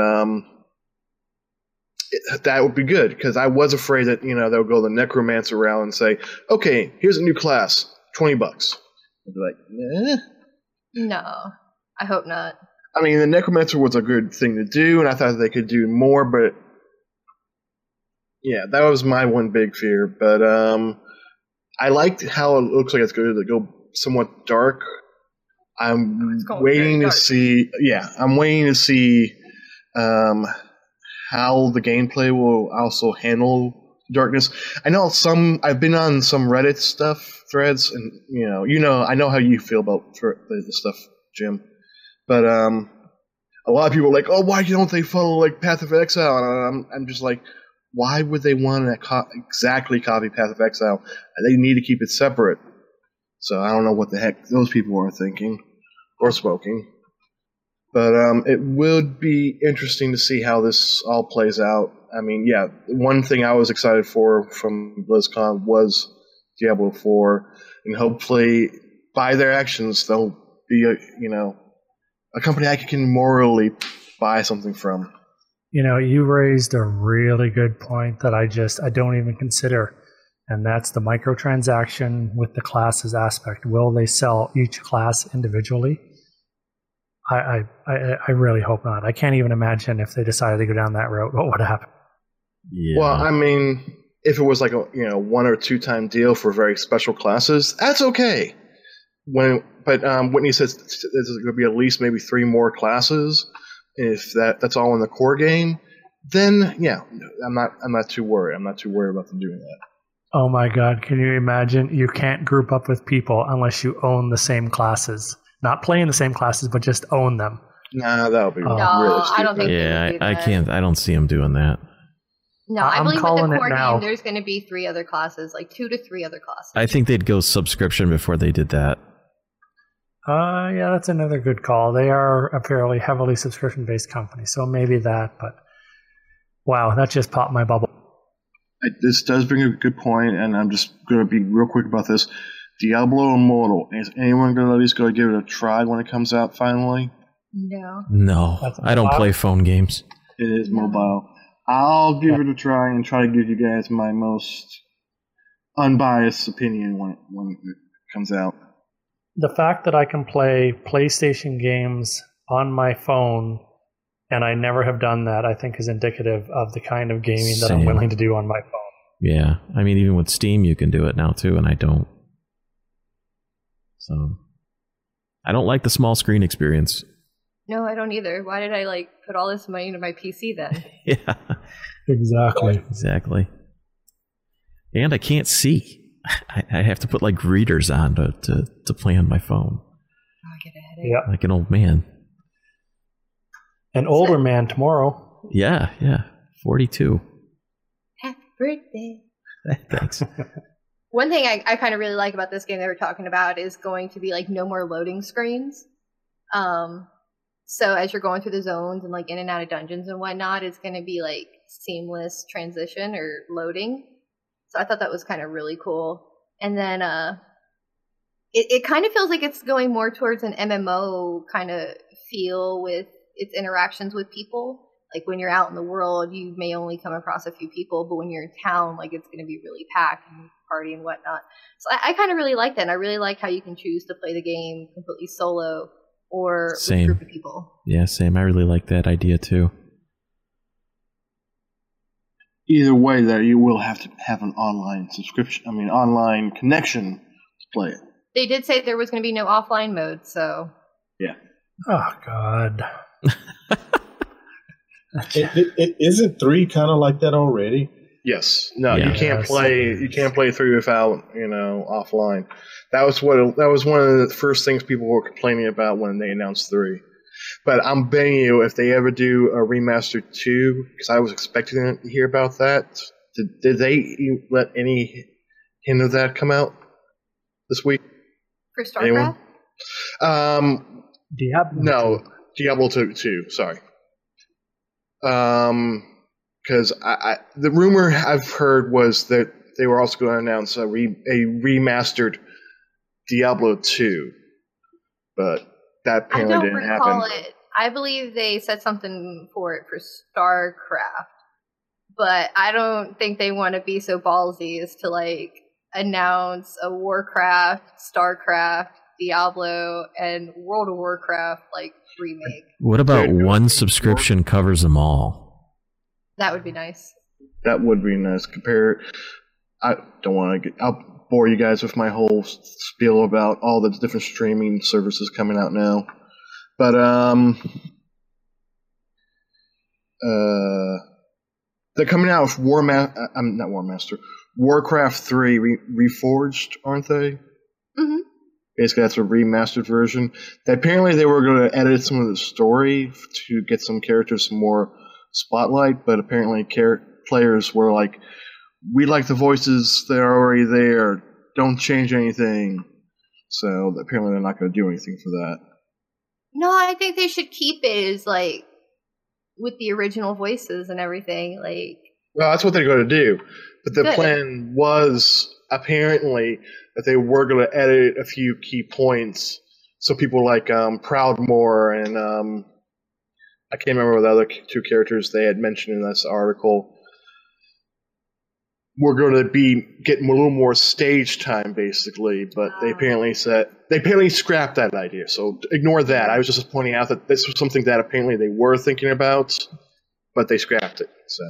that would be good, because I was afraid that they'll go the necromancer route and say, okay, here's a new class, $20. I'd be like, No, I hope not. I mean, the necromancer was a good thing to do, and I thought they could do more, but yeah, that was my one big fear. But I liked how it looks like it's going to go somewhat dark. I'm waiting to see. Yeah, I'm waiting to see how the gameplay will also handle darkness. I know I've been on some Reddit stuff threads, and I know how you feel about the stuff, Jim. But a lot of people are like, oh, why don't they follow like Path of Exile? And I'm just like, why would they want to exactly copy Path of Exile? They need to keep it separate. So I don't know what the heck those people are thinking or smoking. But it would be interesting to see how this all plays out. I mean, yeah, one thing I was excited for from BlizzCon was Diablo 4, and hopefully by their actions they'll be a company I can morally buy something from. You raised a really good point that I don't even consider, and that's the microtransaction with the classes aspect. Will they sell each class individually? I really hope not. I can't even imagine if they decided to go down that route, what would happen. Yeah. Well, I mean, if it was like a 1 or 2 time deal for very special classes, that's okay. But Whitney says there's going to be at least maybe 3 more classes. If that's all in the core game, then yeah, I'm not too worried. I'm not too worried about them doing that. Oh my God! Can you imagine? You can't group up with people unless you own the same classes. Not play in the same classes, but just own them. Nah, that would be really stupid. I don't think. Yeah, I can't. I don't see them doing that. No, I believe with the core now. game, there's going to be 3 other classes, like 2 to 3 other classes. I think they'd go subscription before they did that. Yeah, that's another good call. They are a fairly heavily subscription-based company, so maybe that. But wow, that just popped my bubble. This does bring a good point, and I'm just going to be real quick about this. Diablo Immortal. Is anyone going to at least go give it a try when it comes out finally? No, I don't play phone games. It is mobile. I'll give it a try and try to give you guys my most unbiased opinion when it comes out. The fact that I can play PlayStation games on my phone, and I never have done that, I think is indicative of the kind of gaming that I'm willing to do on my phone. Yeah, I mean, even with Steam, you can do it now too, and I don't. So, I don't like the small screen experience. No, I don't either. Why did I put all this money into my PC then? Yeah, exactly. And I can't see. I have to put readers on to play on my phone. Oh, I get a headache. Yeah, like an old man. An older man tomorrow. Yeah, 42. Happy birthday. Thanks. One thing I kind of really like about this game they were talking about is going to be no more loading screens. So as you're going through the zones and in and out of dungeons and whatnot, it's going to be seamless transition or loading. So I thought that was kind of really cool. And then it kind of feels like it's going more towards an MMO kind of feel with its interactions with people. When you're out in the world, you may only come across a few people, but when you're in town, it's going to be really packed and party and whatnot. So I kind of really like that, and I really like how you can choose to play the game completely solo or with a group of people. Yeah, same. I really like that idea too. Either way, that you will have to have an online online connection to play it. They did say there was going to be no offline mode, so yeah. Oh God. It isn't 3 kind of like that already? Yes. No, you can't play. You can't play 3 without offline. That was one of the first things people were complaining about when they announced 3. But I'm betting you, if they ever do a remastered 2, because I was expecting to hear about that. Did they let any hint of that come out this week? For StarCraft? Diablo 2. Sorry. Because the rumor I've heard was that they were also going to announce a remastered Diablo 2, but that apparently didn't happen. I believe they said something for it for StarCraft, but I don't think they want to be so ballsy as to announce a Warcraft, StarCraft, Diablo, and World of Warcraft remake. What about one subscription covers them all? That would be nice. That would be nice. I don't want to get. bore you guys with my whole spiel about all the different streaming services coming out now. But they're coming out with Warcraft 3 Reforged, aren't they? Mm-hmm. Basically, that's a remastered version. Apparently, they were going to edit some of the story to get some characters some more spotlight, but apparently players were like, we like the voices, they're already there, don't change anything. So apparently they're not going to do anything for that. No, I think they should keep it as, like, with the original voices and everything. Like, well, that's what they're going to do. But the Good. plan was apparently that they were going to edit a few key points. So people like Proudmoore and I can't remember the other two characters they had mentioned in this article. We're going to be getting a little more stage time, basically, but they apparently scrapped that idea. So ignore that. I was just pointing out that this was something that apparently they were thinking about, but they scrapped it. So,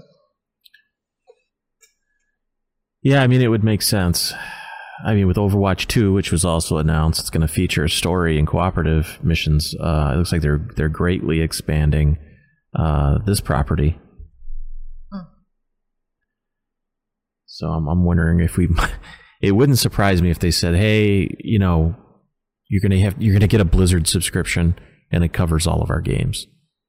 yeah, I mean, it would make sense. I mean, with Overwatch 2, which was also announced, it's going to feature story and cooperative missions. It looks like they're greatly expanding this property. So I'm wondering if it wouldn't surprise me if they said, "Hey, you know, you're gonna get a Blizzard subscription, and it covers all of our games."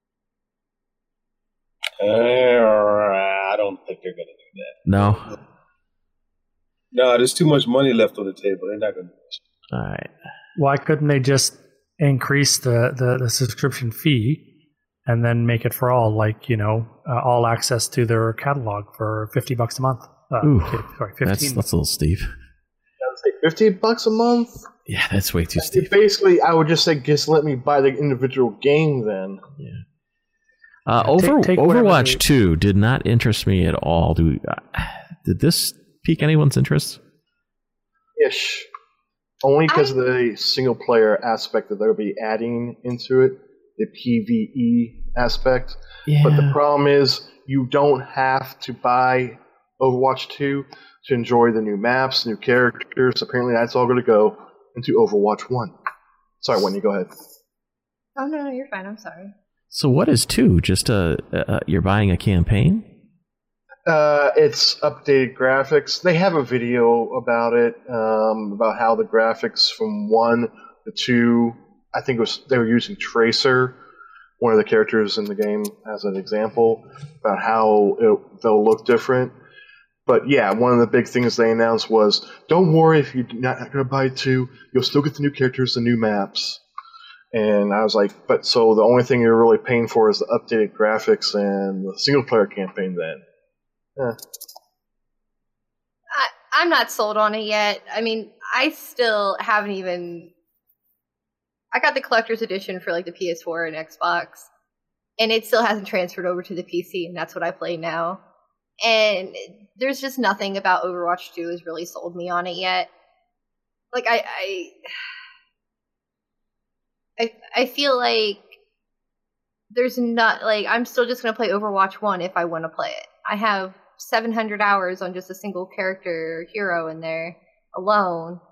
I don't think they're gonna do that. No. No, there's too much money left on the table. They're not gonna. All right. Why couldn't they just increase the subscription fee and then make it for all, like, you know, all access to their catalog for $50 a month? Ooh, sorry, 15. that's a little steep. I would say $50 a month? Yeah, that's way too steep. Basically, I would just say, just let me buy the individual game then. Yeah. Overwatch 2 did not interest me at all. Did this pique anyone's interest? Ish. Only because of the single-player aspect that they'll be adding into it, the PvE aspect. Yeah. But the problem is, you don't have to buy Overwatch 2 to enjoy the new maps, new characters. Apparently, that's all going to go into Overwatch 1. Sorry, Wendy, go ahead. oh no, you're fine. I'm sorry. So what is 2? Just you're buying a campaign? It's updated graphics. They have a video about it, about how the graphics from 1 to 2, I think they were using Tracer, one of the characters in the game, as an example, about how they'll look different. But yeah, one of the big things they announced was, don't worry if you're not going to buy 2, you'll still get the new characters, the new maps. And I was like, but so the only thing you're really paying for is the updated graphics and the single-player campaign then. I'm not sold on it yet. I mean, I still haven't even... I got the collector's edition for like the PS4 and Xbox, and it still hasn't transferred over to the PC, and that's what I play now. And there's just nothing about Overwatch 2 has really sold me on it yet. Like, I feel like there's not, like, I'm still just going to play Overwatch 1 if I want to play it. I have 700 hours on just a single character hero in there alone.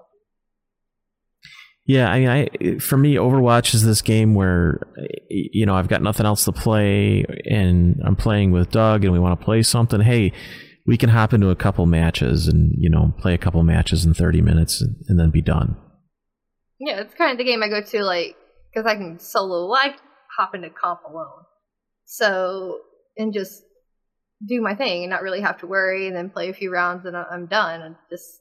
Yeah, I mean, for me, Overwatch is this game where, you know, I've got nothing else to play, and I'm playing with Doug, and we want to play something. Hey, we can hop into a couple matches and, you know, play a couple matches in 30 minutes and then be done. Yeah, it's kind of the game I go to, like, because I can solo, I hop into comp alone. So, and just do my thing and not really have to worry, and then play a few rounds and I'm done. And just...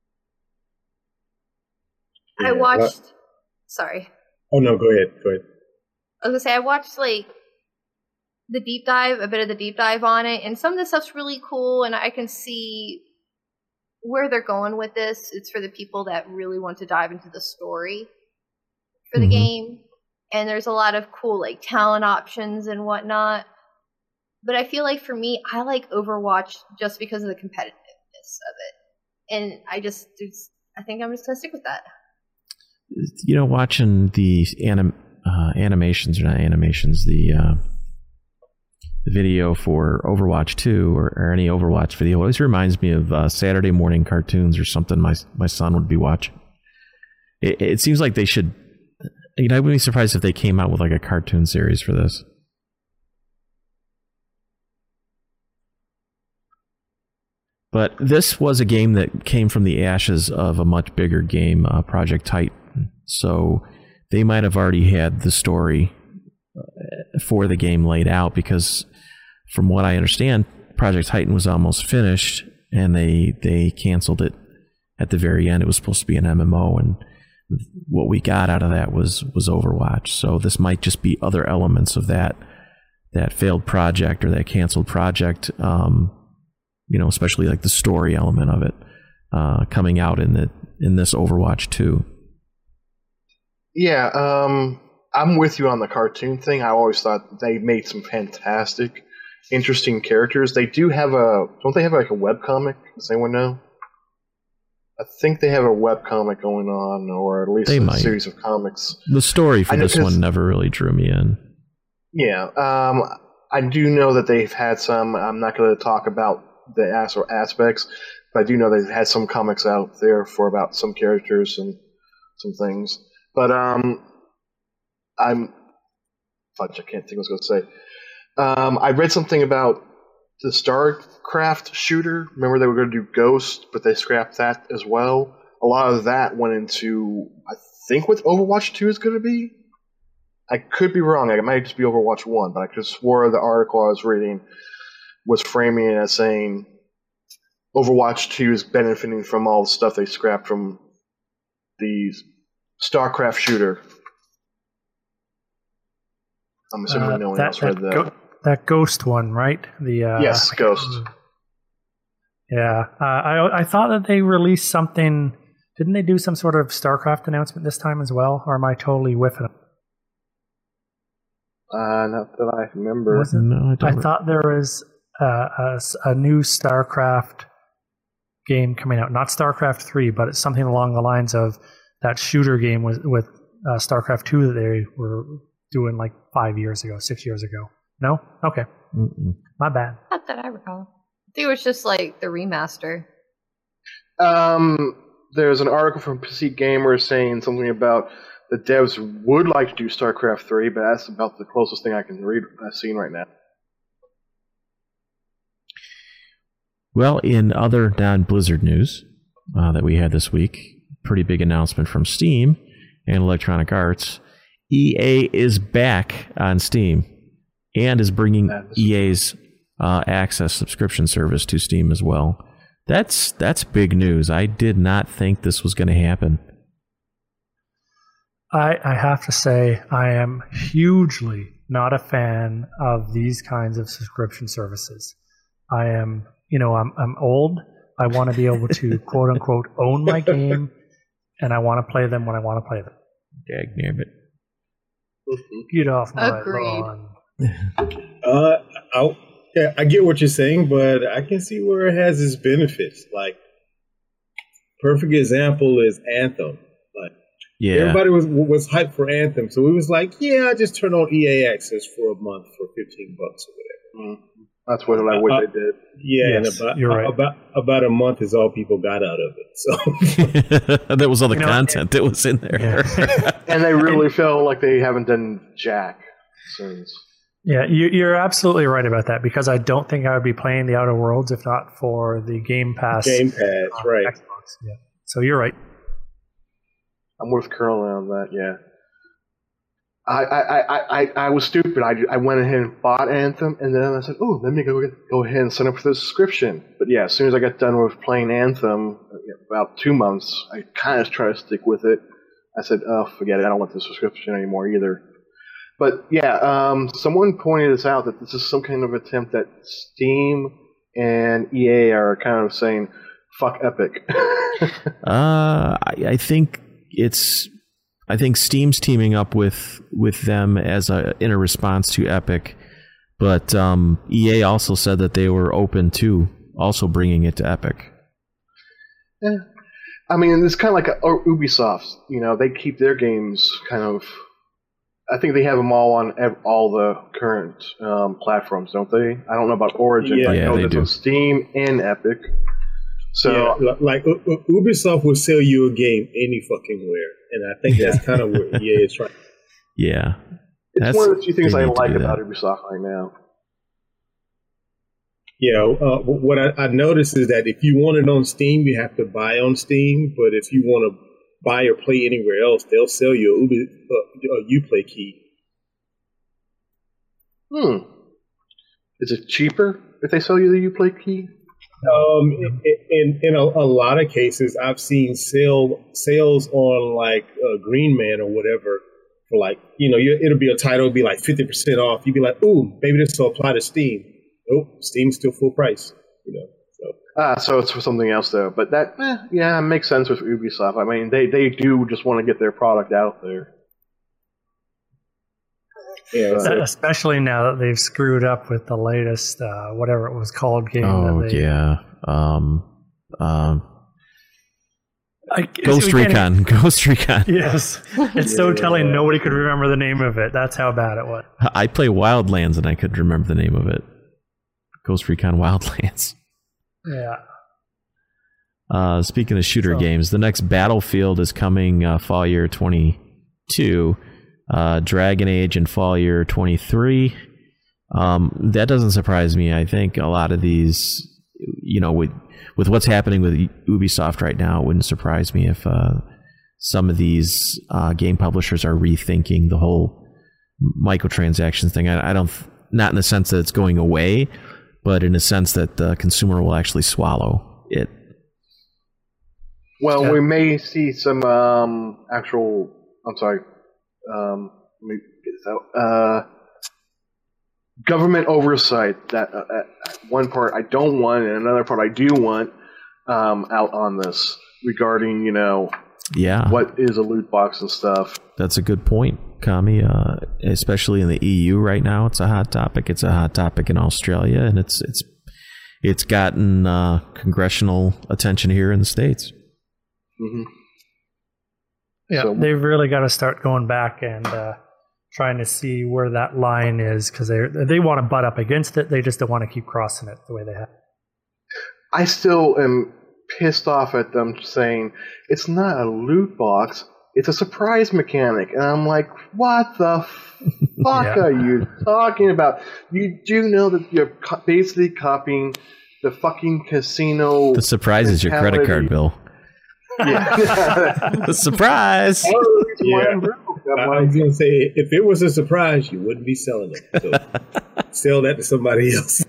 Yeah, I watched... Sorry. Oh, no, go ahead. I was going to say, I watched, like, a bit of the deep dive on it, and some of the stuff's really cool, and I can see where they're going with this. It's for the people that really want to dive into the story for the game, and there's a lot of cool, like, talent options and whatnot. But I feel like for me, I like Overwatch just because of the competitiveness of it, and I think I'm just going to stick with that. You know, watching the animations, or not animations, the video for Overwatch 2 or any Overwatch video. It always reminds me of Saturday morning cartoons or something my son would be watching. It seems like they should, I wouldn't be surprised if they came out with like a cartoon series for this. But this was a game that came from the ashes of a much bigger game, Project Titan. So they might have already had the story for the game laid out, because from what I understand, Project Titan was almost finished and they canceled it at the very end. It was supposed to be an MMO, and what we got out of that was Overwatch. So this might just be other elements of that failed project or that canceled project, especially like the story element of it coming out in this Overwatch 2. Yeah, I'm with you on the cartoon thing. I always thought they made some fantastic, interesting characters. They do have don't they have like a webcomic? Does anyone know? I think they have a webcomic going on, or at least a series of comics. The story for this one never really drew me in. Yeah, I do know that they've had some. I'm not going to talk about the actual aspects, but I do know they've had some comics out there for about some characters and some things. But I can't think what I was going to say. I read something about the StarCraft shooter. Remember, they were going to do Ghost, but they scrapped that as well. A lot of that went into, I think, what Overwatch 2 is going to be. I could be wrong. It might just be Overwatch 1, but I could have swore the article I was reading was framing it as saying Overwatch 2 is benefiting from all the stuff they scrapped from the StarCraft shooter. I'm assuming no one else read that. That Ghost one, right? Yes, Ghost. Yeah. I thought that they released something. Didn't they do some sort of StarCraft announcement this time as well? Or am I totally whiffing? Not that I remember. No, I thought there was a new StarCraft game coming out. Not StarCraft 3, but it's something along the lines of that shooter game with StarCraft 2 that they were doing like 6 years ago. No? Okay. Mm-mm. My bad. Not that I recall. I think it was just like the remaster. There's an article from PC Gamer saying something about the devs would like to do StarCraft 3, but that's about the closest thing I can read I've seen right now. Well, in other non-Blizzard news that we had this week, pretty big announcement from Steam and Electronic Arts. EA is back on Steam and is bringing EA's Access subscription service to Steam as well. That's big news. I did not think this was going to happen. I have to say I am hugely not a fan of these kinds of subscription services. I'm old. I want to be able to quote unquote own my game, and I want to play them when I want to play them. Dagnabbit. Get off my Agreed. lawn. I get what you're saying, but I can see where it has its benefits. Like, perfect example is Anthem. Like, everybody was hyped for Anthem, so it was like, I just turn on EA Access for a month for $15 or whatever. Mm-hmm. That's what they did. Yeah, yes, and you're right. about a month is all people got out of it. So that was all the content that was in there. Yeah. And they really feel like they haven't done jack since. Yeah, you're absolutely right about that, because I don't think I would be playing the Outer Worlds if not for the Game Pass. Game Pass, right. Xbox. Yeah. So you're right. I'm with Colonel on that, yeah. I was stupid. I went ahead and bought Anthem, and then I said, "Oh, let me go ahead and sign up for the subscription." But yeah, as soon as I got done with playing Anthem, about 2 months, I kind of tried to stick with it. I said, "Oh, forget it. I don't want the subscription anymore either." But yeah, someone pointed this out that this is some kind of attempt that Steam and EA are kind of saying, "Fuck Epic." I think Steam's teaming up with them in a response to Epic, but EA also said that they were open to also bringing it to Epic. Yeah. I mean, it's kind of like Ubisoft. They keep their games kind of I think they have them all on all the current platforms, don't they? I don't know about Origin, but I know that's on Steam and Epic. So, like Ubisoft will sell you a game any fucking where, and I think that's kind of where it's right. Yeah, it's one of the few things I like about Ubisoft right now. Yeah, what I noticed is that if you want it on Steam, you have to buy on Steam. But if you want to buy or play anywhere else, they'll sell you a Uplay key. Is it cheaper if they sell you the Uplay key? In a lot of cases, I've seen sales on like Green Man or whatever for like, it'll be a title, it'll be like 50% off. You'd be like, ooh, maybe this will apply to Steam. Nope, Steam's still full price. So it's for something else though. But that, it makes sense with Ubisoft. I mean, they do just want to get their product out there. Yeah, especially now that they've screwed up with the latest whatever it was called game. Ghost Recon. Ghost Recon. Yes, it's so telling. Nobody could remember the name of it. That's how bad it was. I play Wildlands and I could remember the name of it. Ghost Recon Wildlands. Yeah. Speaking of shooter games, the next Battlefield is coming fall year 22. Dragon Age in fall year 23. That doesn't surprise me. I think a lot of these, with what's happening with Ubisoft right now, it wouldn't surprise me if some of these game publishers are rethinking the whole microtransactions thing. I don't, not in the sense that it's going away, but in a sense that the consumer will actually swallow it. Well, we may see some actual. I'm sorry. Let me get this out. Government oversight that one part I don't want and another part I do want out on this regarding, what is a loot box and stuff. That's a good point, Kami. Especially in the EU right now, it's a hot topic. It's a hot topic in Australia, and it's gotten congressional attention here in the States. Mm-hmm. Yeah, they've really got to start going back and trying to see where that line is, because they want to butt up against it. They just don't want to keep crossing it the way they have. I still am pissed off at them saying it's not a loot box, it's a surprise mechanic. And I'm like, what the fuck are you talking about? You do know that you're basically copying the fucking casino. The surprise is your credit card bill. Yeah. The surprise. I was going to say, if it was a surprise, you wouldn't be selling it. So sell that to somebody else.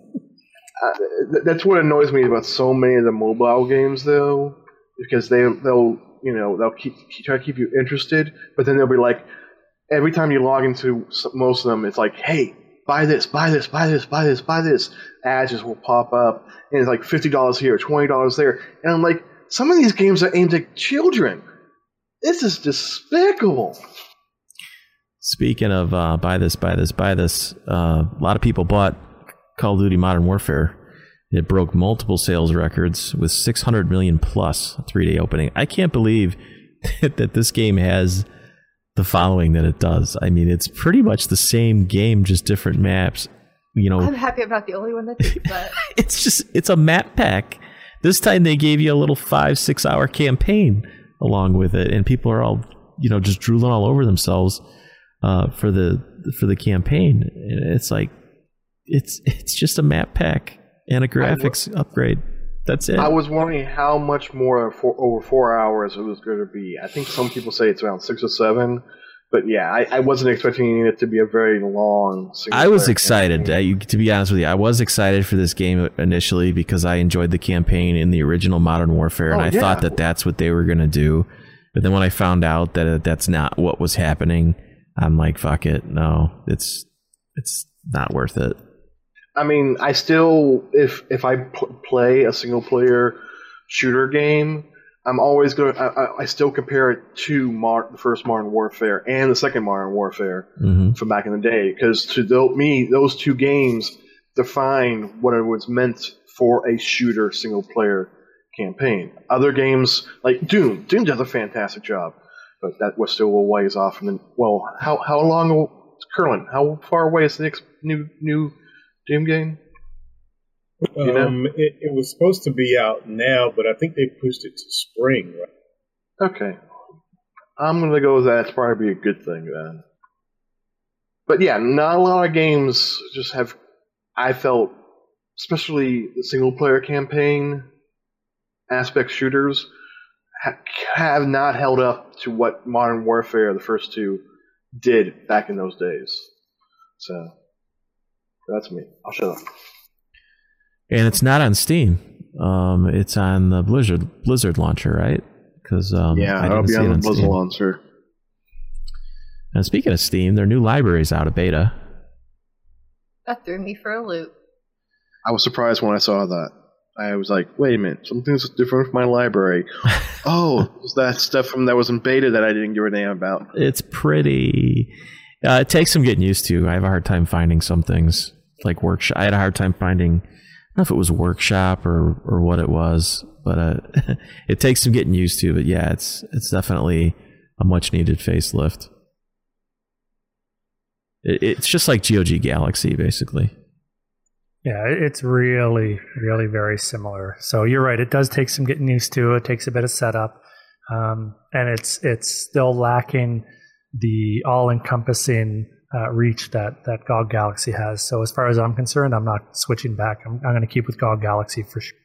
That's what annoys me about so many of the mobile games, though, because they'll try to keep you interested, but then they'll be like, every time you log into most of them, it's like, hey, buy this, buy this, buy this, buy this, buy this. Ads just will pop up, and it's like $50 here, $20 there, and I'm like, some of these games are aimed at children. This is despicable. Speaking of buy this, buy this, buy this, a lot of people bought Call of Duty Modern Warfare. It broke multiple sales records with 600 million plus 3-day opening. I can't believe that this game has the following that it does. I mean, it's pretty much the same game, just different maps. I'm happy I'm not the only one that thinks that. It's a map pack. This time they gave you a little 5-6 hour campaign along with it, and people are all just drooling all over themselves for the campaign. It's like it's just a map pack and a graphics upgrade. That's it. I was wondering how much more over 4 hours it was going to be. I think some people say it's around 6 or 7. But yeah, I wasn't expecting it to be a very long. I was excited. To be honest with you, I was excited for this game initially because I enjoyed the campaign in the original Modern Warfare, and I thought that that's what they were going to do. But then when I found out that that's not what was happening, I'm like, fuck it. No, it's not worth it. I mean, I still, if I play a single player shooter game, I'm always going to, I still compare it to the first Modern Warfare and the second Modern Warfare from back in the day. Because to me, those two games define what it was meant for a shooter single player campaign. Other games, like Doom does a fantastic job. but that was still a ways off. And then, well, how long, Curlin, how far away is the next new Doom game? You know? It was supposed to be out now, but I think they pushed it to spring, right? Okay. I'm going to go with that. It's probably a good thing then. But yeah, not a lot of games just have, I felt, especially the single-player campaign aspect shooters, have not held up to what Modern Warfare, the first two, did back in those days. So, that's me. I'll shut up. And it's not on Steam. It's on the Blizzard launcher, right? Because yeah, it'll be on the Blizzard launcher. And speaking of Steam, their new library's out of beta. That threw me for a loop. I was surprised when I saw that. I was like, wait a minute, something's different from my library. Oh, is that stuff from that was in beta that I didn't give a damn about? It's pretty... it takes some getting used to. I have a hard time finding some things, like Workshop. I had a hard time finding... I don't know if it was Workshop or what it was, but it takes some getting used to. But yeah, it's definitely a much needed facelift. It's just like GOG Galaxy, basically. Yeah, it's really, really very similar. So you're right; it does take some getting used to. It takes a bit of setup, and it's still lacking the all-encompassing reach that GOG Galaxy has. So as far as I'm concerned, I'm not switching back. I'm going to keep with GOG Galaxy for sure.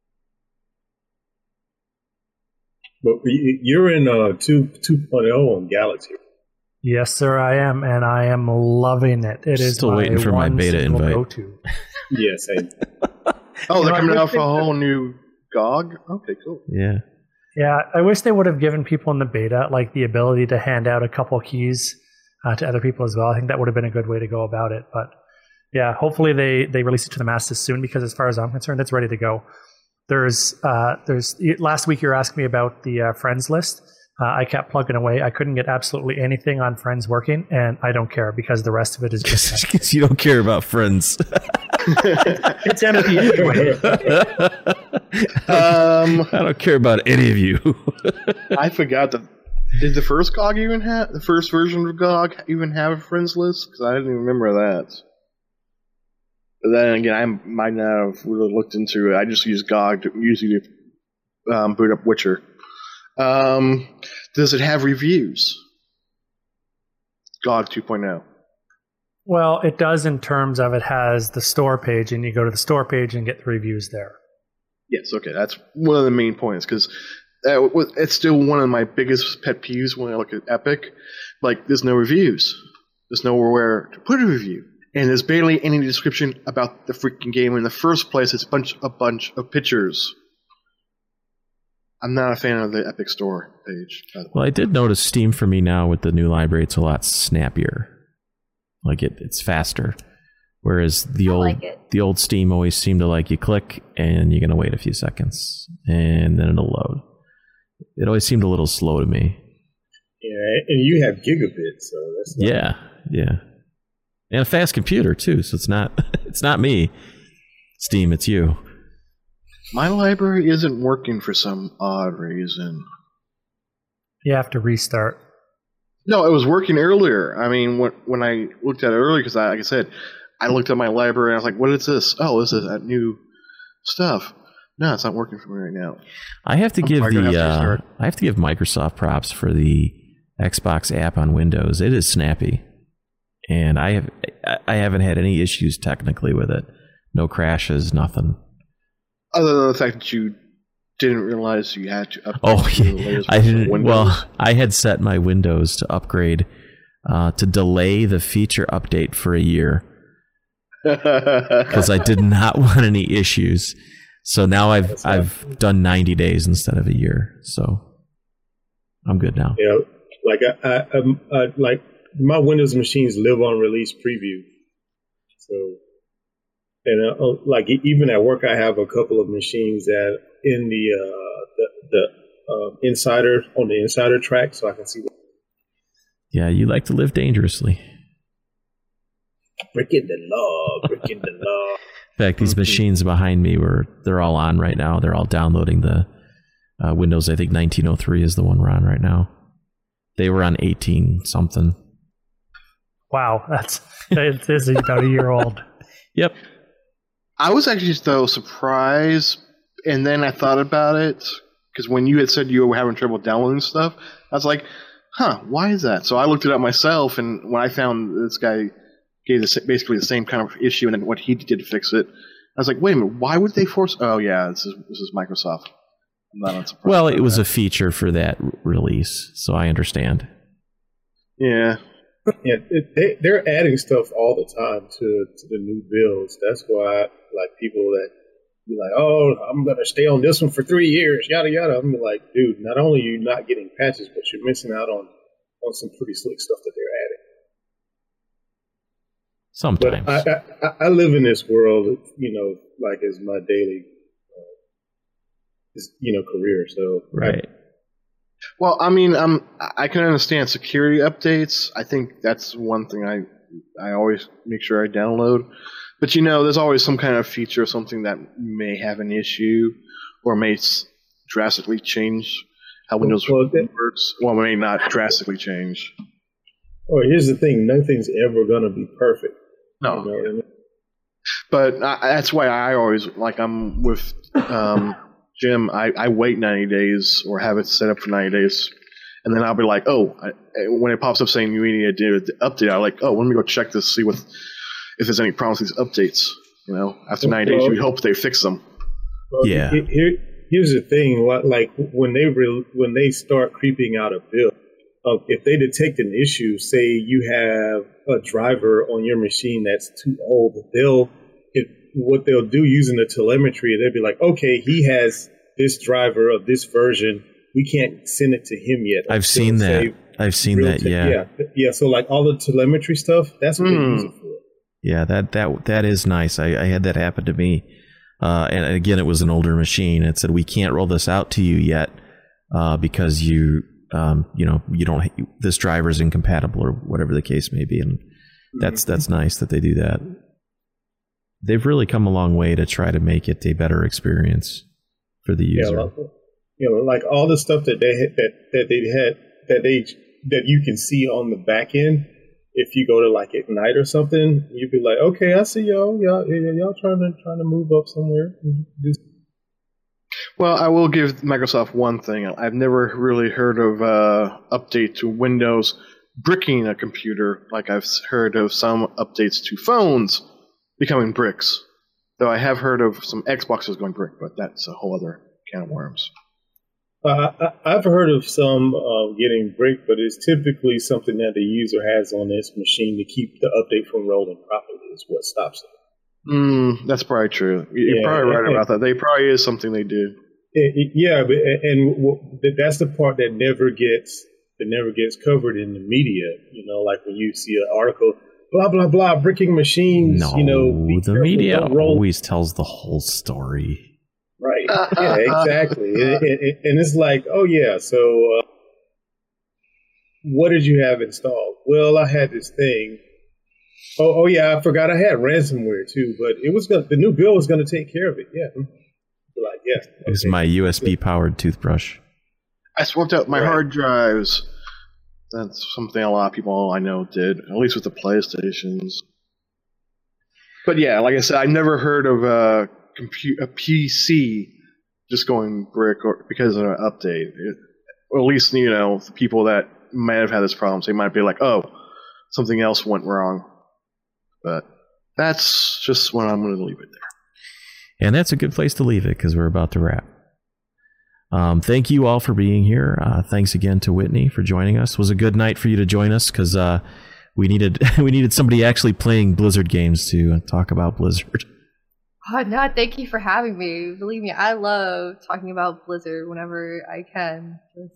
But you're in 2.0 on Galaxy. Yes, sir, I am, and I am loving it. It is still waiting for my beta invite. Go-to. Yes. Oh, they're coming out for a whole new GOG? Okay, cool. Yeah. Yeah, I wish they would have given people in the beta like the ability to hand out a couple keys to other people as well. I think that would have been a good way to go about it. But yeah, hopefully they release it to the masses soon, because as far as I'm concerned, it's ready to go. There's last week you were asking me about the friends list. I kept plugging away. I couldn't get absolutely anything on friends working, and I don't care because the rest of it is just because you don't care about friends. It's empty anyway. I don't care about any of you. I forgot that. Did the first GOG even have the first version of GOG even have a friends list? Because I didn't even remember that. But then again, I might not have really looked into it. I just use GOG to usually boot up Witcher. Does it have reviews? GOG 2.0. Well, it does in terms of it has the store page, and you go to the store page and get the reviews there. Yes, okay, that's one of the main points, because it's still one of my biggest pet peeves when I look at Epic. Like, there's no reviews. There's nowhere to put a review. And there's barely any description about the freaking game in the first place. It's a bunch of pictures. I'm not a fan of the Epic Store page. Well, I did notice Steam for me now with the new library, it's a lot snappier. Like it's faster. Whereas the old Steam always seemed to like you click and you're gonna wait a few seconds and then it'll load. It always seemed a little slow to me. Yeah, and you have gigabits, so that's yeah. And a fast computer too, so it's not me, Steam, it's you. My library isn't working for some odd reason. You have to restart. No, it was working earlier. I mean, when I looked at it earlier, because like I said, I looked at my library and I was like, what is this? Oh, this is that new stuff. No, it's not working for me right now. I have to give Microsoft props for the Xbox app on Windows. It is snappy. And I haven't had any issues technically with it. No crashes, nothing. Other than the fact that you didn't realize you had to upgrade. Oh, yeah. I didn't. Windows. Well, I had set my Windows to upgrade to delay the feature update for a year because I did not want any issues. So now I've done 90 days instead of a year. So I'm good now. Yeah, like my Windows machines live on release preview. So. And like even at work, I have a couple of machines that in the insider track, so I can see. Yeah, you like to live dangerously. Breaking the law. In fact, these machines behind me they're all on right now. They're all downloading the Windows. I think 1903 is the one we're on right now. They were on 18 something. Wow, it is about a year old. Yep. I was actually, though, surprised, and then I thought about it, because when you had said you were having trouble downloading stuff, I was like, why is that? So I looked it up myself, and when I found this guy gave basically the same kind of issue and then what he did to fix it, I was like, wait a minute, why would they force... Oh, yeah, this is Microsoft. I'm not unsurprised. Well, it was a feature for that release, so I understand. Yeah. Yeah, they're adding stuff all the time to the new builds. That's why, like, people that be like, "Oh, I'm gonna stay on this one for 3 years," yada yada. I'm like, dude, not only are you not getting patches, but you're missing out on some pretty slick stuff that they're adding. Sometimes. But I live in this world, like as my daily, career. So right. Well, I mean, I can understand security updates. I think that's one thing I always make sure I download. But there's always some kind of feature or something that may have an issue or may drastically change how Windows works. Well, it may not drastically change. Well, here's the thing: nothing's ever gonna be perfect. No. But that's why I always I'm with. Jim, I wait 90 days or have it set up for 90 days, and then I'll be like, when it pops up saying you need to do an update, I'm like, let me go check this, see if there's any problems with these updates. After 90 days, you hope they fix them. Well, yeah. Here's the thing: like when they start creeping out a build, if they detect an issue, say you have a driver on your machine that's too old, what they'll do using the telemetry, they'll be like, okay, he has this driver of this version. We can't send it to him yet. I've seen that. Yeah. Yeah. So like all the telemetry stuff, that's what they use it for. Yeah, that is nice. I had that happen to me. And again, it was an older machine. It said, we can't roll this out to you yet because you don't, this driver is incompatible or whatever the case may be. And that's nice that they do that. They've really come a long way to try to make it a better experience for the user. Yeah, like all the stuff that you can see on the back end. If you go to like Ignite or something, you'd be like, okay, I see y'all trying to move up somewhere. Well, I will give Microsoft one thing. I've never really heard of update to Windows bricking a computer like I've heard of some updates to phones becoming bricks. Though I have heard of some Xboxes going brick, but that's a whole other can of worms. I've heard of some getting brick, but it's typically something that the user has on this machine to keep the update from rolling properly is what stops it. That's probably true. You're probably right about that. They probably is something they do. That's the part that never gets covered in the media. Like when you see an article, blah blah blah, bricking machines. No, the media always tells the whole story. Right. Yeah, exactly. And it's like, oh yeah, so what did you have installed? Well, I had this thing. Oh yeah, I forgot I had ransomware too, but the new bill was going to take care of it. Yeah. Like, yeah. Okay. It was my USB powered toothbrush. I swapped out my hard drives. That's something a lot of people I know did, at least with the PlayStations. But yeah, like I said, I never heard of a PC just going brick or because of an update. Or at least, the people that might have had this problem, they might be like, oh, something else went wrong. But that's just what I'm going to leave it there. And that's a good place to leave it because we're about to wrap. Thank you all for being here. Thanks again to Whitney for joining us. It was a good night for you to join us because we needed somebody actually playing Blizzard games to talk about Blizzard. Oh, no, thank you for having me. Believe me, I love talking about Blizzard whenever I can.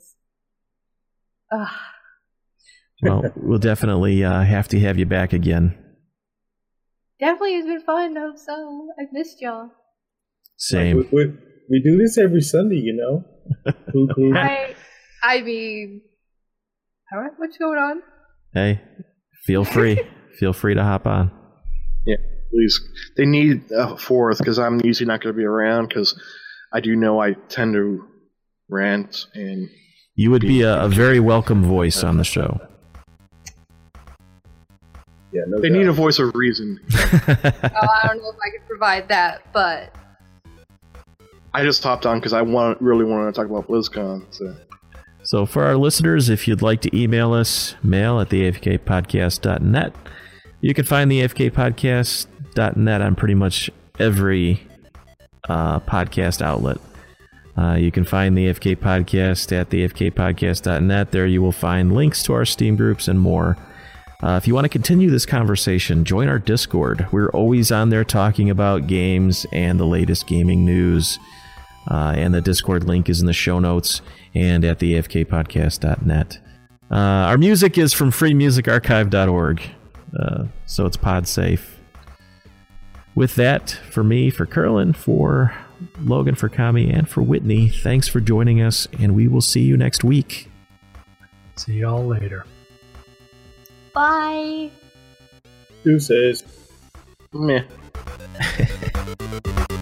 Well, we'll definitely have to have you back again. Definitely, it's been fun. I hope so. I've missed y'all. Same. We do this every Sunday, I mean, I don't know what's going on. Hey, feel free. Feel free to hop on. Yeah, please. They need a fourth because I'm usually not going to be around because I do know I tend to rant and You would be a very welcome voice on the show. Yeah, no They doubt. need a voice of reason. Oh, I don't know if I could provide that, but I just hopped on because I really wanted to talk about BlizzCon. So for our listeners, if you'd like to email us, mail at theafkpodcast.net. You can find the afkpodcast.net on pretty much every podcast outlet. You can find the AFK Podcast at theafkpodcast.net. There you will find links to our Steam groups and more. If you want to continue this conversation, join our Discord. We're always on there talking about games and the latest gaming news. And the Discord link is in the show notes and at theafkpodcast.net. Our music is from freemusicarchive.org, so it's pod safe. With that, for me, for Curlin, for Logan, for Kami, and for Whitney, thanks for joining us, and we will see you next week. See y'all later. bye. Deuces. Meh.